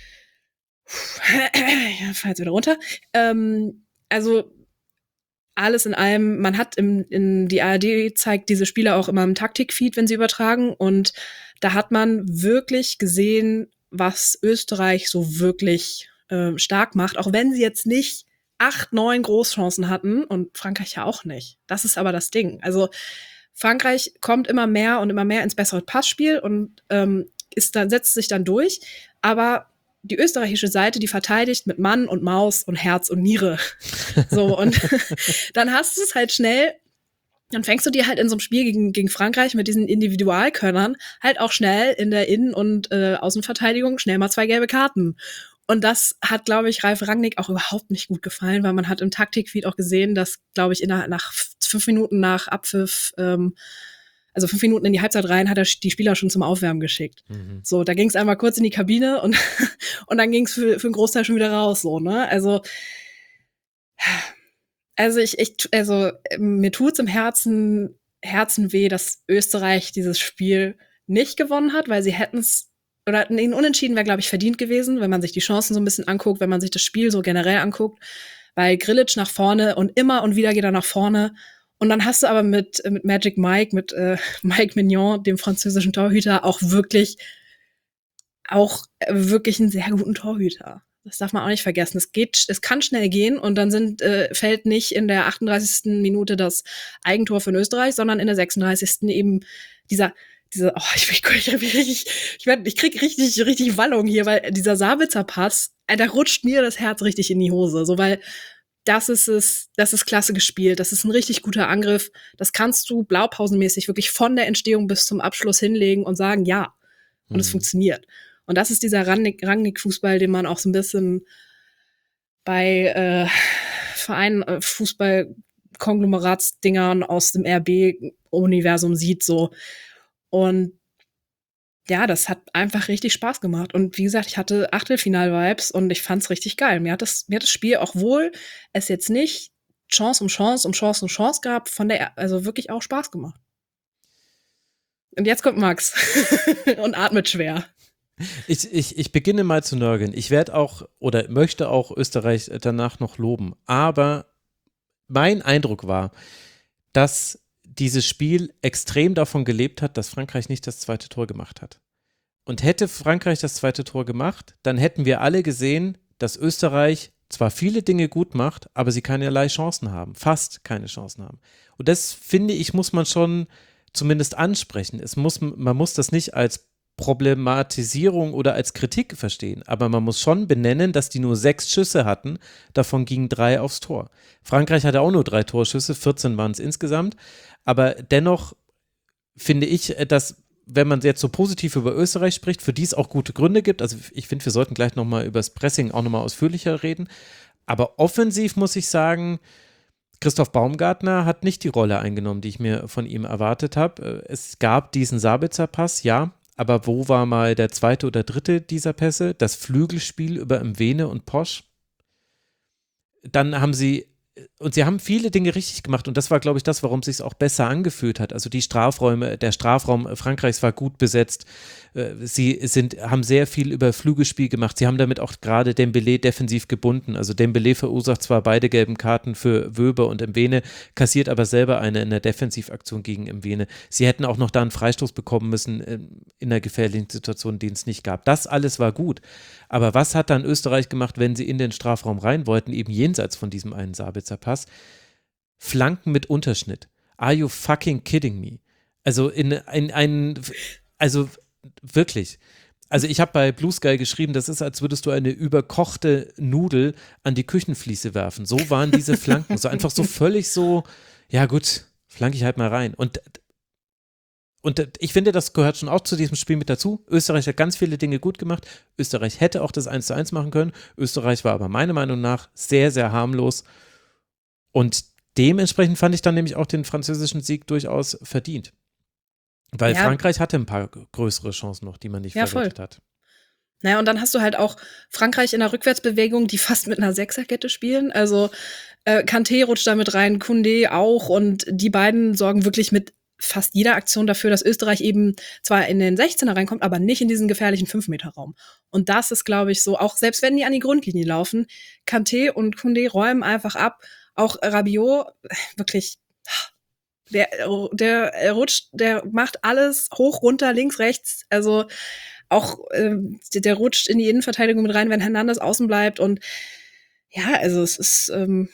ja, fall jetzt wieder runter. Also alles in allem, man hat in die ARD zeigt diese Spieler auch immer im Taktikfeed, wenn sie übertragen, und da hat man wirklich gesehen, was Österreich so wirklich stark macht, auch wenn sie jetzt nicht 8, 9 Großchancen hatten und Frankreich ja auch nicht. Das ist aber das Ding. Also Frankreich kommt immer mehr und immer mehr ins bessere Passspiel und setzt sich dann durch, aber die österreichische Seite, die verteidigt mit Mann und Maus und Herz und Niere. So, und dann hast du es halt schnell, dann fängst du dir halt in so einem Spiel gegen Frankreich mit diesen Individualkönnern halt auch schnell in der Innen- und Außenverteidigung schnell mal 2 gelbe Karten. Und das hat, glaube ich, Ralf Rangnick auch überhaupt nicht gut gefallen, weil man hat im Taktikfeed auch gesehen, dass, glaube ich, nach 5 Minuten nach Abpfiff, also 5 Minuten in die Halbzeit rein, hat er die Spieler schon zum Aufwärmen geschickt. Mhm. So, da ging es einmal kurz in die Kabine und dann ging es für einen Großteil schon wieder raus, so, ne? Also mir tut's im Herzen weh, dass Österreich dieses Spiel nicht gewonnen hat, weil sie hätten's, oder ein Unentschieden wäre, glaube ich, verdient gewesen, wenn man sich die Chancen so ein bisschen anguckt, wenn man sich das Spiel so generell anguckt, weil Grilic nach vorne und immer und wieder geht er nach vorne. Und dann hast du aber mit Magic Mike, mit Mike Mignon, dem französischen Torhüter, auch wirklich einen sehr guten Torhüter. Das darf man auch nicht vergessen. Es kann schnell gehen und dann fällt nicht in der 38. Minute das Eigentor für Österreich, sondern in der 36. eben dieser ich krieg richtig Wallung hier, weil dieser Sabitzer Pass, da rutscht mir das Herz richtig in die Hose, so, weil das ist klasse gespielt, das ist ein richtig guter Angriff, das kannst du blaupausenmäßig wirklich von der Entstehung bis zum Abschluss hinlegen und sagen, ja, und es funktioniert. Und das ist dieser Rangnick-Fußball, den man auch so ein bisschen bei Vereinen, Fußball-Konglomeratsdingern aus dem RB-Universum sieht, so. Und ja, das hat einfach richtig Spaß gemacht. Und wie gesagt, ich hatte Achtelfinal-Vibes und ich fand's richtig geil. Mir hat das Spiel, obwohl es jetzt nicht Chance um Chance gab, also wirklich auch Spaß gemacht. Und jetzt kommt Max und atmet schwer. Ich beginne mal zu nörgeln. Ich werde auch oder möchte auch Österreich danach noch loben. Aber mein Eindruck war, dass dieses Spiel extrem davon gelebt hat, dass Frankreich nicht das zweite Tor gemacht hat. Und hätte Frankreich das zweite Tor gemacht, dann hätten wir alle gesehen, dass Österreich zwar viele Dinge gut macht, aber sie keinerlei Chancen haben, fast keine Chancen haben. Und das, finde ich, muss man schon zumindest ansprechen. Man muss das nicht als Problematisierung oder als Kritik verstehen, aber man muss schon benennen, dass die nur 6 Schüsse hatten, davon gingen 3 aufs Tor. Frankreich hatte auch nur 3 Torschüsse, 14 waren es insgesamt, aber dennoch finde ich, dass, wenn man jetzt so positiv über Österreich spricht, für die es auch gute Gründe gibt, also ich finde, wir sollten gleich nochmal über das Pressing auch nochmal ausführlicher reden, aber offensiv muss ich sagen, Christoph Baumgartner hat nicht die Rolle eingenommen, die ich mir von ihm erwartet habe. Es gab diesen Sabitzer-Pass, ja, aber wo war mal der zweite oder dritte dieser Pässe? Das Flügelspiel über Mwene und Posch. Dann haben sie haben viele Dinge richtig gemacht und das war, glaube ich, das, warum es sich auch besser angefühlt hat. Also der Strafraum Frankreichs war gut besetzt. Sie haben sehr viel über Flügelspiel gemacht. Sie haben damit auch gerade Dembélé defensiv gebunden. Also Dembélé verursacht zwar beide gelben Karten für Wöber und Mwene, kassiert aber selber eine in der Defensivaktion gegen Mwene. Sie hätten auch noch da einen Freistoß bekommen müssen in einer gefährlichen Situation, den es nicht gab. Das alles war gut. Aber was hat dann Österreich gemacht, wenn sie in den Strafraum rein wollten, eben jenseits von diesem einen Sabitzer Pass? Flanken mit Unterschnitt. Are you fucking kidding me? Also also wirklich. Also ich habe bei Blue Sky geschrieben, das ist, als würdest du eine überkochte Nudel an die Küchenfliese werfen. So waren diese Flanken. So einfach so völlig so, ja gut, flanke ich halt mal rein. Und ich finde, das gehört schon auch zu diesem Spiel mit dazu. Österreich hat ganz viele Dinge gut gemacht. Österreich hätte auch das 1:1 machen können. Österreich war aber meiner Meinung nach sehr, sehr harmlos. Und dementsprechend fand ich dann nämlich auch den französischen Sieg durchaus verdient. Weil Frankreich hatte ein paar größere Chancen noch, die man nicht verwertet hat. Naja, und dann hast du halt auch Frankreich in der Rückwärtsbewegung, die fast mit einer Sechserkette spielen. Also Kanté rutscht da mit rein, Koundé auch. Und die beiden sorgen wirklich mit fast jeder Aktion dafür, dass Österreich eben zwar in den 16er reinkommt, aber nicht in diesen gefährlichen 5-Meter-Raum. Und das ist, glaube ich, so, auch selbst wenn die an die Grundlinie laufen, Kanté und Koundé räumen einfach ab. Auch Rabiot, wirklich, der rutscht, der macht alles hoch, runter, links, rechts. Also auch der rutscht in die Innenverteidigung mit rein, wenn Hernandez außen bleibt. Und ja, also es ist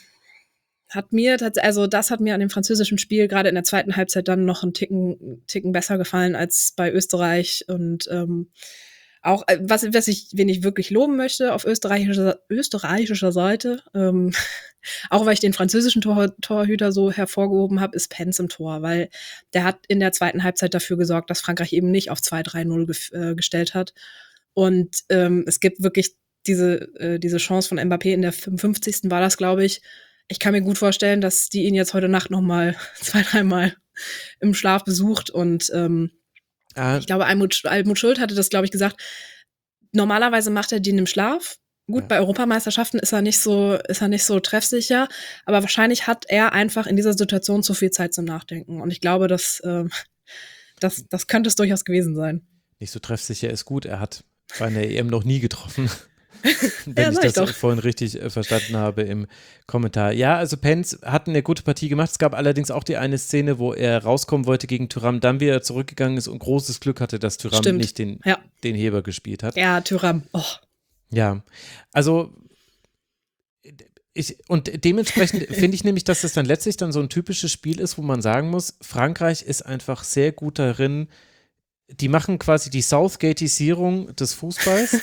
das hat mir an dem französischen Spiel gerade in der zweiten Halbzeit dann noch einen Ticken besser gefallen als bei Österreich. Und auch, wen ich wirklich loben möchte auf österreichischer Seite, auch weil ich den französischen Torhüter so hervorgehoben habe, ist Pence im Tor, weil der hat in der zweiten Halbzeit dafür gesorgt, dass Frankreich eben nicht auf 2-3-0 gestellt hat. Und es gibt wirklich diese Chance von Mbappé in der 55. war das, glaube ich. Ich kann mir gut vorstellen, dass die ihn jetzt heute Nacht noch mal 2-3 Mal im Schlaf besucht. Und ich glaube, Almut Schuld hatte das, glaube ich, gesagt. Normalerweise macht er den im Schlaf. Gut, bei Europameisterschaften ist er nicht so treffsicher, aber wahrscheinlich hat er einfach in dieser Situation zu viel Zeit zum Nachdenken. Und ich glaube, das könnte es durchaus gewesen sein. Nicht so treffsicher ist gut. Er hat bei einer EM noch nie getroffen. Wenn Ja, ich das vorhin richtig verstanden habe im Kommentar. Ja, also Pence hat eine gute Partie gemacht. Es gab allerdings auch die eine Szene, wo er rauskommen wollte gegen Thuram, dann wieder zurückgegangen ist und großes Glück hatte, dass Thuram nicht den Heber gespielt hat. Ja, Thuram. Oh. Ja, also und dementsprechend finde ich nämlich, dass es dann letztlich dann so ein typisches Spiel ist, wo man sagen muss, Frankreich ist einfach sehr gut darin. Die machen quasi die Southgateisierung des Fußballs,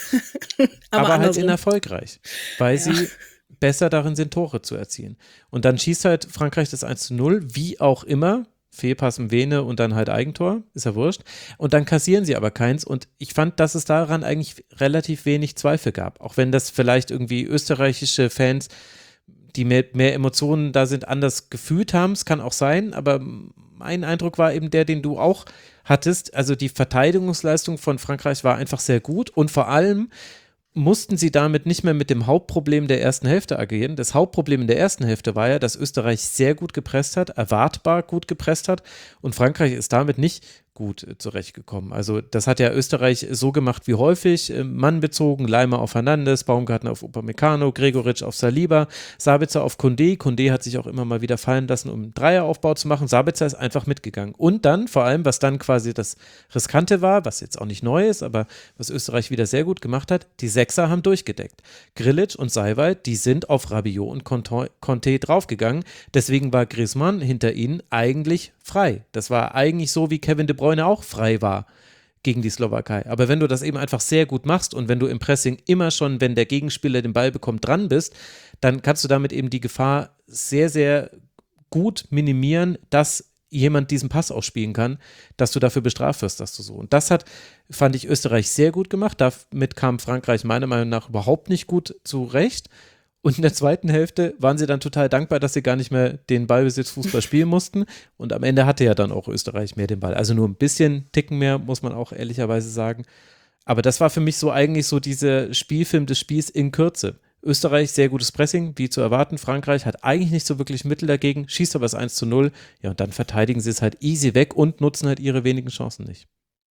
aber halt erfolgreich, weil sie besser darin sind, Tore zu erzielen. Und dann schießt halt Frankreich das 1:0, wie auch immer, Fehlpass im Vene und dann halt Eigentor, ist ja wurscht. Und dann kassieren sie aber keins und ich fand, dass es daran eigentlich relativ wenig Zweifel gab, auch wenn das vielleicht irgendwie österreichische Fans, die mehr Emotionen da sind, anders gefühlt haben, es kann auch sein, aber mein Eindruck war eben der, den du auch hattest, also die Verteidigungsleistung von Frankreich war einfach sehr gut und vor allem mussten sie damit nicht mehr mit dem Hauptproblem der ersten Hälfte agieren. Das Hauptproblem in der ersten Hälfte war ja, dass Österreich sehr gut gepresst hat, erwartbar gut gepresst hat und Frankreich ist damit nicht gut zurechtgekommen. Also das hat ja Österreich so gemacht wie häufig, mannbezogen, Leimer auf Hernandez, Baumgartner auf Upamecano, Gregoritsch auf Saliba, Sabitzer auf Koundé. Koundé hat sich auch immer mal wieder fallen lassen, um einen Dreieraufbau zu machen. Sabitzer ist einfach mitgegangen. Und dann vor allem, was dann quasi das Riskante war, was jetzt auch nicht neu ist, aber was Österreich wieder sehr gut gemacht hat, die Sechser haben durchgedeckt. Grillitsch und Seiwald, die sind auf Rabiot und Conté draufgegangen. Deswegen war Griezmann hinter ihnen eigentlich frei. Das war eigentlich so, wie Kevin De Bruyne auch frei war gegen die Slowakei. Aber wenn du das eben einfach sehr gut machst und wenn du im Pressing immer schon, wenn der Gegenspieler den Ball bekommt, dran bist, dann kannst du damit eben die Gefahr sehr, sehr gut minimieren, dass jemand diesen Pass ausspielen kann, dass du dafür bestraft wirst, dass du so. Und das fand ich Österreich sehr gut gemacht. Damit kam Frankreich meiner Meinung nach überhaupt nicht gut zurecht. Und in der zweiten Hälfte waren sie dann total dankbar, dass sie gar nicht mehr den Ballbesitzfußball spielen mussten. Und am Ende hatte ja dann auch Österreich mehr den Ball. Also nur ein bisschen Ticken mehr, muss man auch ehrlicherweise sagen. Aber das war für mich so eigentlich so dieser Spielfilm des Spiels in Kürze. Österreich, sehr gutes Pressing, wie zu erwarten. Frankreich hat eigentlich nicht so wirklich Mittel dagegen, schießt aber das 1:0. Ja, und dann verteidigen sie es halt easy weg und nutzen halt ihre wenigen Chancen nicht.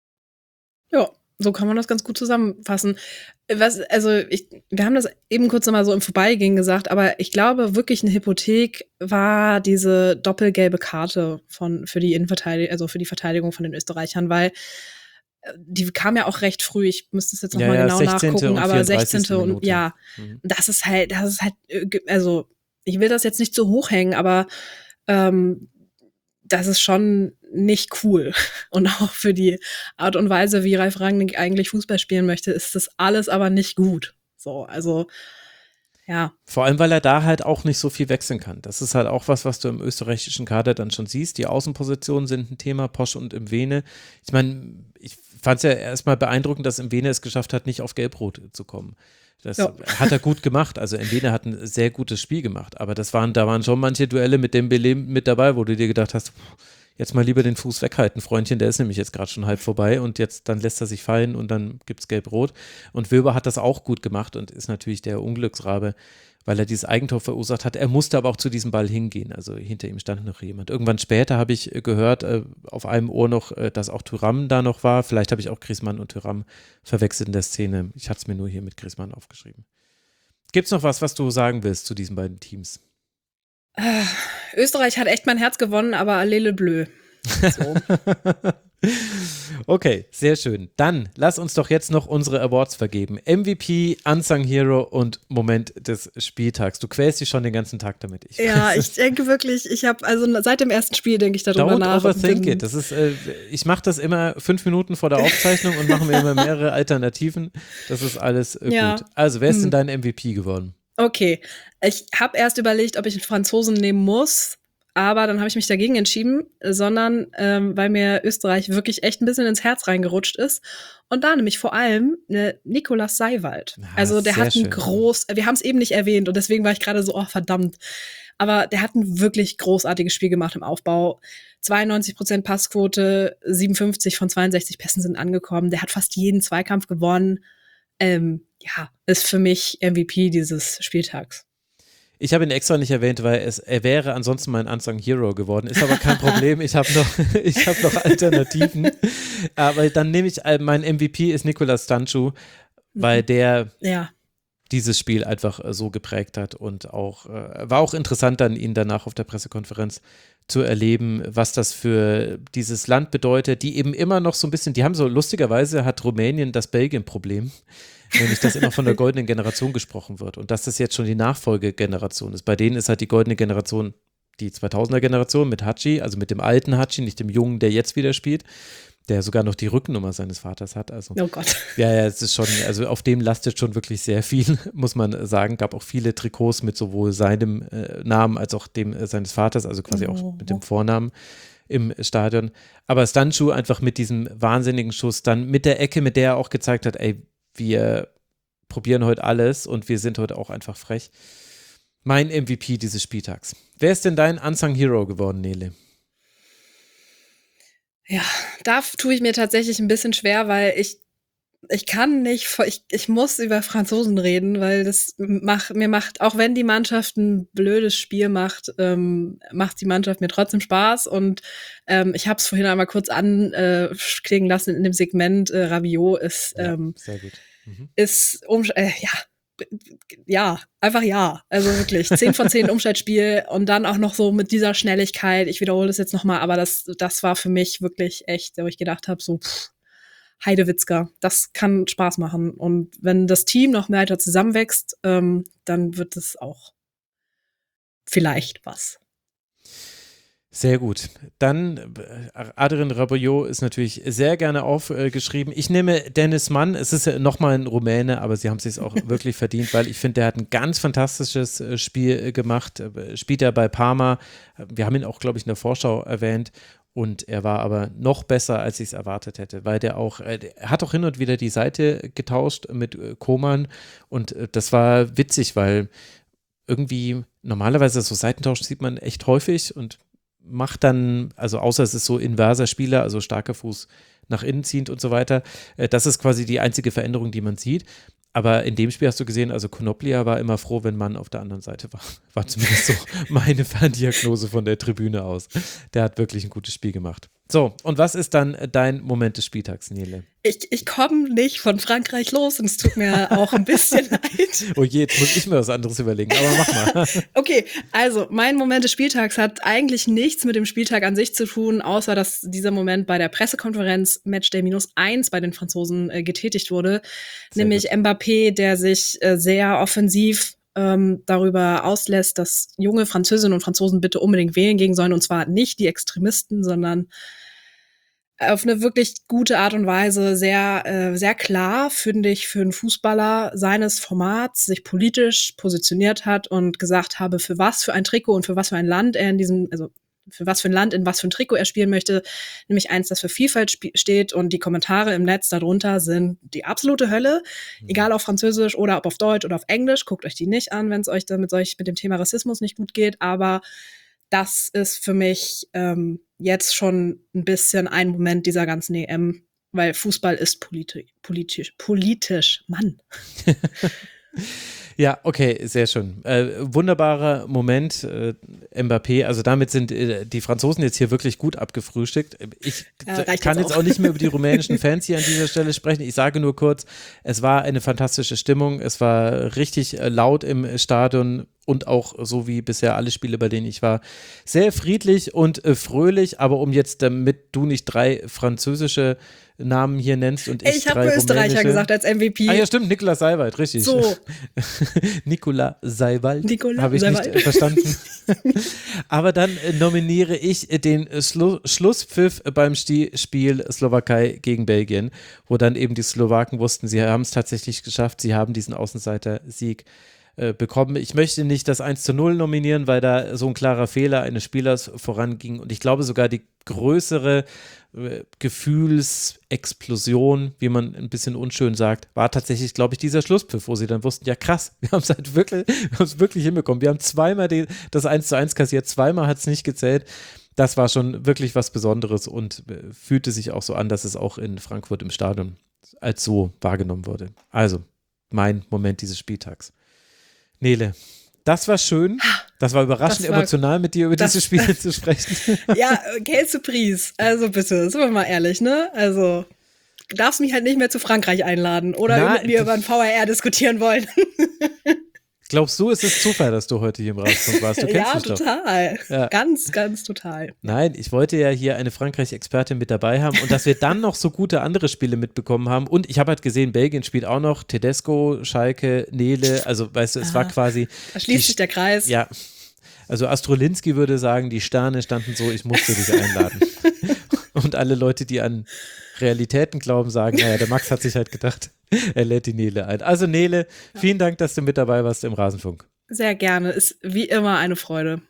Ja. So kann man das ganz gut zusammenfassen. Wir haben das eben kurz nochmal so im Vorbeigehen gesagt, aber ich glaube, wirklich eine Hypothek war diese doppelgelbe Karte für die Innenverteidigung, also für die Verteidigung von den Österreichern, weil die kam ja auch recht früh. Ich müsste es jetzt nochmal genau nachgucken, aber 16. und ja, das ist halt, also ich will das jetzt nicht so hochhängen, aber das ist schon nicht cool. Und auch für die Art und Weise, wie Ralf Rangnick eigentlich Fußball spielen möchte, ist das alles aber nicht gut. So, also, ja. Vor allem, weil er da halt auch nicht so viel wechseln kann. Das ist halt auch was du im österreichischen Kader dann schon siehst. Die Außenpositionen sind ein Thema, Posch und Mwene. Ich meine, ich fand es ja erstmal beeindruckend, dass Mwene es geschafft hat, nicht auf Gelb-Rot zu kommen. Das hat er gut gemacht. Also Mwene hat ein sehr gutes Spiel gemacht. Aber da waren schon manche Duelle mit Dembélé mit dabei, wo du dir gedacht hast, jetzt mal lieber den Fuß weghalten, Freundchen, der ist nämlich jetzt gerade schon halb vorbei und jetzt dann lässt er sich fallen und dann gibt es Gelb-Rot. Und Wöber hat das auch gut gemacht und ist natürlich der Unglücksrabe, weil er dieses Eigentor verursacht hat. Er musste aber auch zu diesem Ball hingehen, also hinter ihm stand noch jemand. Irgendwann später habe ich gehört, auf einem Ohr noch, dass auch Thuram da noch war. Vielleicht habe ich auch Griezmann und Thuram verwechselt in der Szene. Ich hatte es mir nur hier mit Griezmann aufgeschrieben. Gibt es noch was du sagen willst zu diesen beiden Teams? Österreich hat echt mein Herz gewonnen, aber allele bleu. So. Okay, sehr schön. Dann lass uns doch jetzt noch unsere Awards vergeben. MVP, Unsung Hero und Moment des Spieltags. Du quälst dich schon den ganzen Tag damit. Ich denke wirklich, seit dem ersten Spiel denke ich darüber nach. Don't overthink it. Das ist, ich mache das immer 5 Minuten vor der Aufzeichnung und mache mir immer mehrere Alternativen. Das ist alles gut. Also, wer ist denn dein MVP geworden? Okay, ich habe erst überlegt, ob ich einen Franzosen nehmen muss. Aber dann habe ich mich dagegen entschieden, sondern weil mir Österreich wirklich echt ein bisschen ins Herz reingerutscht ist. Und da nämlich vor allem Nicolas Seiwald. Also der hat wir haben es eben nicht erwähnt und deswegen war ich gerade so, oh verdammt. Aber der hat ein wirklich großartiges Spiel gemacht im Aufbau. 92% Passquote, 57 von 62 Pässen sind angekommen. Der hat fast jeden Zweikampf gewonnen. Ist für mich MVP dieses Spieltags. Ich habe ihn extra nicht erwähnt, weil er wäre ansonsten mein Unsung Hero geworden. Ist aber kein Problem. Ich habe noch Alternativen. Aber dann nehme ich, mein MVP ist Nicolas Stanciu, weil der dieses Spiel einfach so geprägt hat und auch war auch interessant dann, ihn danach auf der Pressekonferenz zu erleben, was das für dieses Land bedeutet, die eben immer noch so ein bisschen, die haben so, lustigerweise hat Rumänien das Belgien-Problem, nämlich, dass immer von der goldenen Generation gesprochen wird und dass das jetzt schon die Nachfolgegeneration ist. Bei denen ist halt die goldene Generation die 2000er-Generation mit Hatschi, also mit dem alten Hatschi, nicht dem Jungen, der jetzt wieder spielt, der sogar noch die Rückennummer seines Vaters hat. Also, oh Gott. Ja, es ist schon, also auf dem lastet schon wirklich sehr viel, muss man sagen. Gab auch viele Trikots mit sowohl seinem Namen als auch dem seines Vaters, also quasi auch mit dem Vornamen im Stadion. Aber Stanciu einfach mit diesem wahnsinnigen Schuss, dann mit der Ecke, mit der er auch gezeigt hat, ey, wir probieren heute alles und wir sind heute auch einfach frech. Mein MVP dieses Spieltags. Wer ist denn dein Unsung Hero geworden, Nele? Ja, da tue ich mir tatsächlich ein bisschen schwer, weil ich kann nicht, ich muss über Franzosen reden, weil das mir macht, auch wenn die Mannschaft ein blödes Spiel macht, macht die Mannschaft mir trotzdem Spaß und ich habe es vorhin einmal kurz anklingen lassen in dem Segment, Rabiot ist sehr gut. Ist einfach ja. Also wirklich 10 von 10 Umschaltspiel und dann auch noch so mit dieser Schnelligkeit. Ich wiederhole das jetzt nochmal, aber das war für mich wirklich echt, wo ich gedacht habe, so Heidewitzka, das kann Spaß machen. Und wenn das Team noch weiter zusammenwächst, dann wird es auch vielleicht was. Sehr gut. Dann, Adrien Rabiot ist natürlich sehr gerne aufgeschrieben. Ich nehme Dennis Mann. Es ist nochmal ein Rumäne, aber sie haben es sich auch wirklich verdient, weil ich finde, der hat ein ganz fantastisches Spiel gemacht. Spielt er bei Parma. Wir haben ihn auch, glaube ich, in der Vorschau erwähnt. Und er war aber noch besser, als ich es erwartet hätte, weil er hat auch hin und wieder die Seite getauscht mit Koman. Und das war witzig, weil irgendwie normalerweise so Seitentausch sieht man echt häufig und macht dann, also außer es ist so inverser Spieler, also starker Fuß nach innen ziehend und so weiter. Das ist quasi die einzige Veränderung, die man sieht. Aber in dem Spiel hast du gesehen, also Konoplia war immer froh, wenn Mann auf der anderen Seite war. War zumindest so meine Ferndiagnose von der Tribüne aus. Der hat wirklich ein gutes Spiel gemacht. So, und was ist dann dein Moment des Spieltags, Nele? Ich komme nicht von Frankreich los und es tut mir auch ein bisschen leid. Oh je, jetzt muss ich mir was anderes überlegen, aber mach mal. Okay, also mein Moment des Spieltags hat eigentlich nichts mit dem Spieltag an sich zu tun, außer dass dieser Moment bei der Pressekonferenz Matchday -1 bei den Franzosen getätigt wurde. Sehr nämlich gut. Mbappé, der sich sehr offensiv darüber auslässt, dass junge Französinnen und Franzosen bitte unbedingt wählen gehen sollen, und zwar nicht die Extremisten, sondern auf eine wirklich gute Art und Weise, sehr, sehr klar, finde ich, für einen Fußballer seines Formats sich politisch positioniert hat und gesagt habe, für was für ein Trikot und für was für ein Land er für was für ein Land, in was für ein Trikot er spielen möchte, nämlich eins, das für Vielfalt steht, und die Kommentare im Netz darunter sind die absolute Hölle, egal auf Französisch oder ob auf Deutsch oder auf Englisch, guckt euch die nicht an, wenn es euch mit dem Thema Rassismus nicht gut geht, aber das ist für mich jetzt schon ein bisschen ein Moment dieser ganzen EM, weil Fußball ist politisch, Mann. Ja, okay, sehr schön. Wunderbarer Moment, Mbappé. Also damit sind die Franzosen jetzt hier wirklich gut abgefrühstückt. Ich kann jetzt auch nicht mehr über die rumänischen Fans hier an dieser Stelle sprechen. Ich sage nur kurz, es war eine fantastische Stimmung. Es war richtig laut im Stadion und auch so wie bisher alle Spiele, bei denen ich war, sehr friedlich und fröhlich. Aber um jetzt, damit du nicht 3 französische Namen hier nennst und ich 3 habe Österreicher gesagt als MVP. Ah ja, stimmt, Niklas Seiwald, richtig. So. Nicolas Seiwald, habe ich nicht verstanden. Aber dann nominiere ich den Schlusspfiff beim Spiel Slowakei gegen Belgien, wo dann eben die Slowaken wussten, sie haben es tatsächlich geschafft, sie haben diesen Außenseiter-Sieg bekommen. Ich möchte nicht das 1:0 nominieren, weil da so ein klarer Fehler eines Spielers voranging und ich glaube sogar die größere Gefühlsexplosion, wie man ein bisschen unschön sagt, war tatsächlich, glaube ich, dieser Schlusspfiff, wo sie dann wussten, ja krass, wir haben es wirklich hinbekommen. Wir haben zweimal das 1:1 kassiert, zweimal hat es nicht gezählt. Das war schon wirklich was Besonderes und fühlte sich auch so an, dass es auch in Frankfurt im Stadion als so wahrgenommen wurde. Also, mein Moment dieses Spieltags. Nele, das war schön. Das war überraschend emotional, mit dir über diese Spiele zu sprechen. Ja, quelle surprise. Also bitte, sind wir mal ehrlich, ne? Also, du darfst mich halt nicht mehr zu Frankreich einladen oder mit mir über ein VAR diskutieren wollen. Glaubst du, ist es Zufall, dass du heute hier im Rasenfunk warst? Du kennst mich total. Doch. Ja. Ganz, ganz total. Nein, ich wollte ja hier eine Frankreich-Expertin mit dabei haben und dass wir dann noch so gute andere Spiele mitbekommen haben. Und ich habe halt gesehen, Belgien spielt auch noch, Tedesco, Schalke, Nele, also weißt du, es war quasi… Da schließt sich der Kreis. Ja, also Astrolinski würde sagen, die Sterne standen so, ich musste dich einladen. Und alle Leute, die an Realitäten glauben, sagen, naja, der Max hat sich halt gedacht, er lädt die Nele ein. Also Nele, vielen Dank, dass du mit dabei warst im Rasenfunk. Sehr gerne, ist wie immer eine Freude.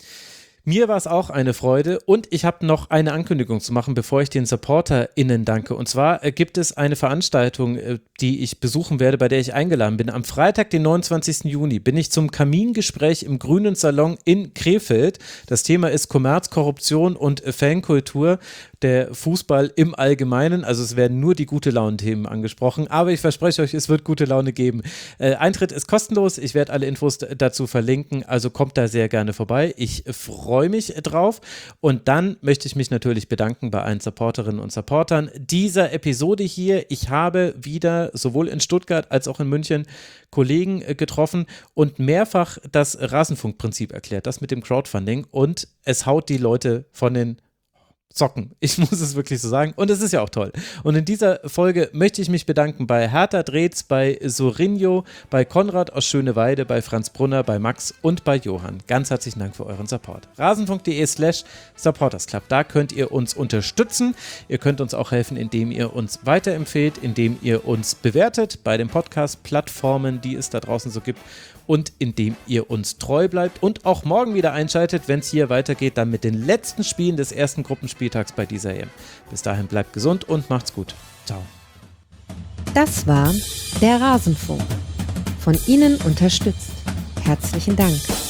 Mir war es auch eine Freude und ich habe noch eine Ankündigung zu machen, bevor ich den SupporterInnen danke. Und zwar gibt es eine Veranstaltung, die ich besuchen werde, bei der ich eingeladen bin. Am Freitag, den 29. Juni, bin ich zum Kamingespräch im Grünen Salon in Krefeld. Das Thema ist Kommerz, Korruption und Fankultur. Der Fußball im Allgemeinen, also es werden nur die Gute-Laune-Themen angesprochen, aber ich verspreche euch, es wird gute Laune geben. Eintritt ist kostenlos, ich werde alle Infos dazu verlinken, also kommt da sehr gerne vorbei. Ich freue mich drauf und dann möchte ich mich natürlich bedanken bei allen Supporterinnen und Supportern dieser Episode hier. Ich habe wieder sowohl in Stuttgart als auch in München Kollegen getroffen und mehrfach das Rasenfunkprinzip erklärt, das mit dem Crowdfunding und es haut die Leute von den Socken. Ich muss es wirklich so sagen. Und es ist ja auch toll. Und in dieser Folge möchte ich mich bedanken bei Hertha Dreetz, bei Sorinho, bei Konrad aus Schöneweide, bei Franz Brunner, bei Max und bei Johann. Ganz herzlichen Dank für euren Support. rasenfunk.de/supportersclub. Da könnt ihr uns unterstützen. Ihr könnt uns auch helfen, indem ihr uns weiterempfehlt, indem ihr uns bewertet bei den Podcast-Plattformen, die es da draußen so gibt. Und indem ihr uns treu bleibt und auch morgen wieder einschaltet, wenn es hier weitergeht, dann mit den letzten Spielen des ersten Gruppenspieltags bei dieser EM. Bis dahin bleibt gesund und macht's gut. Ciao. Das war der Rasenfunk. Von Ihnen unterstützt. Herzlichen Dank.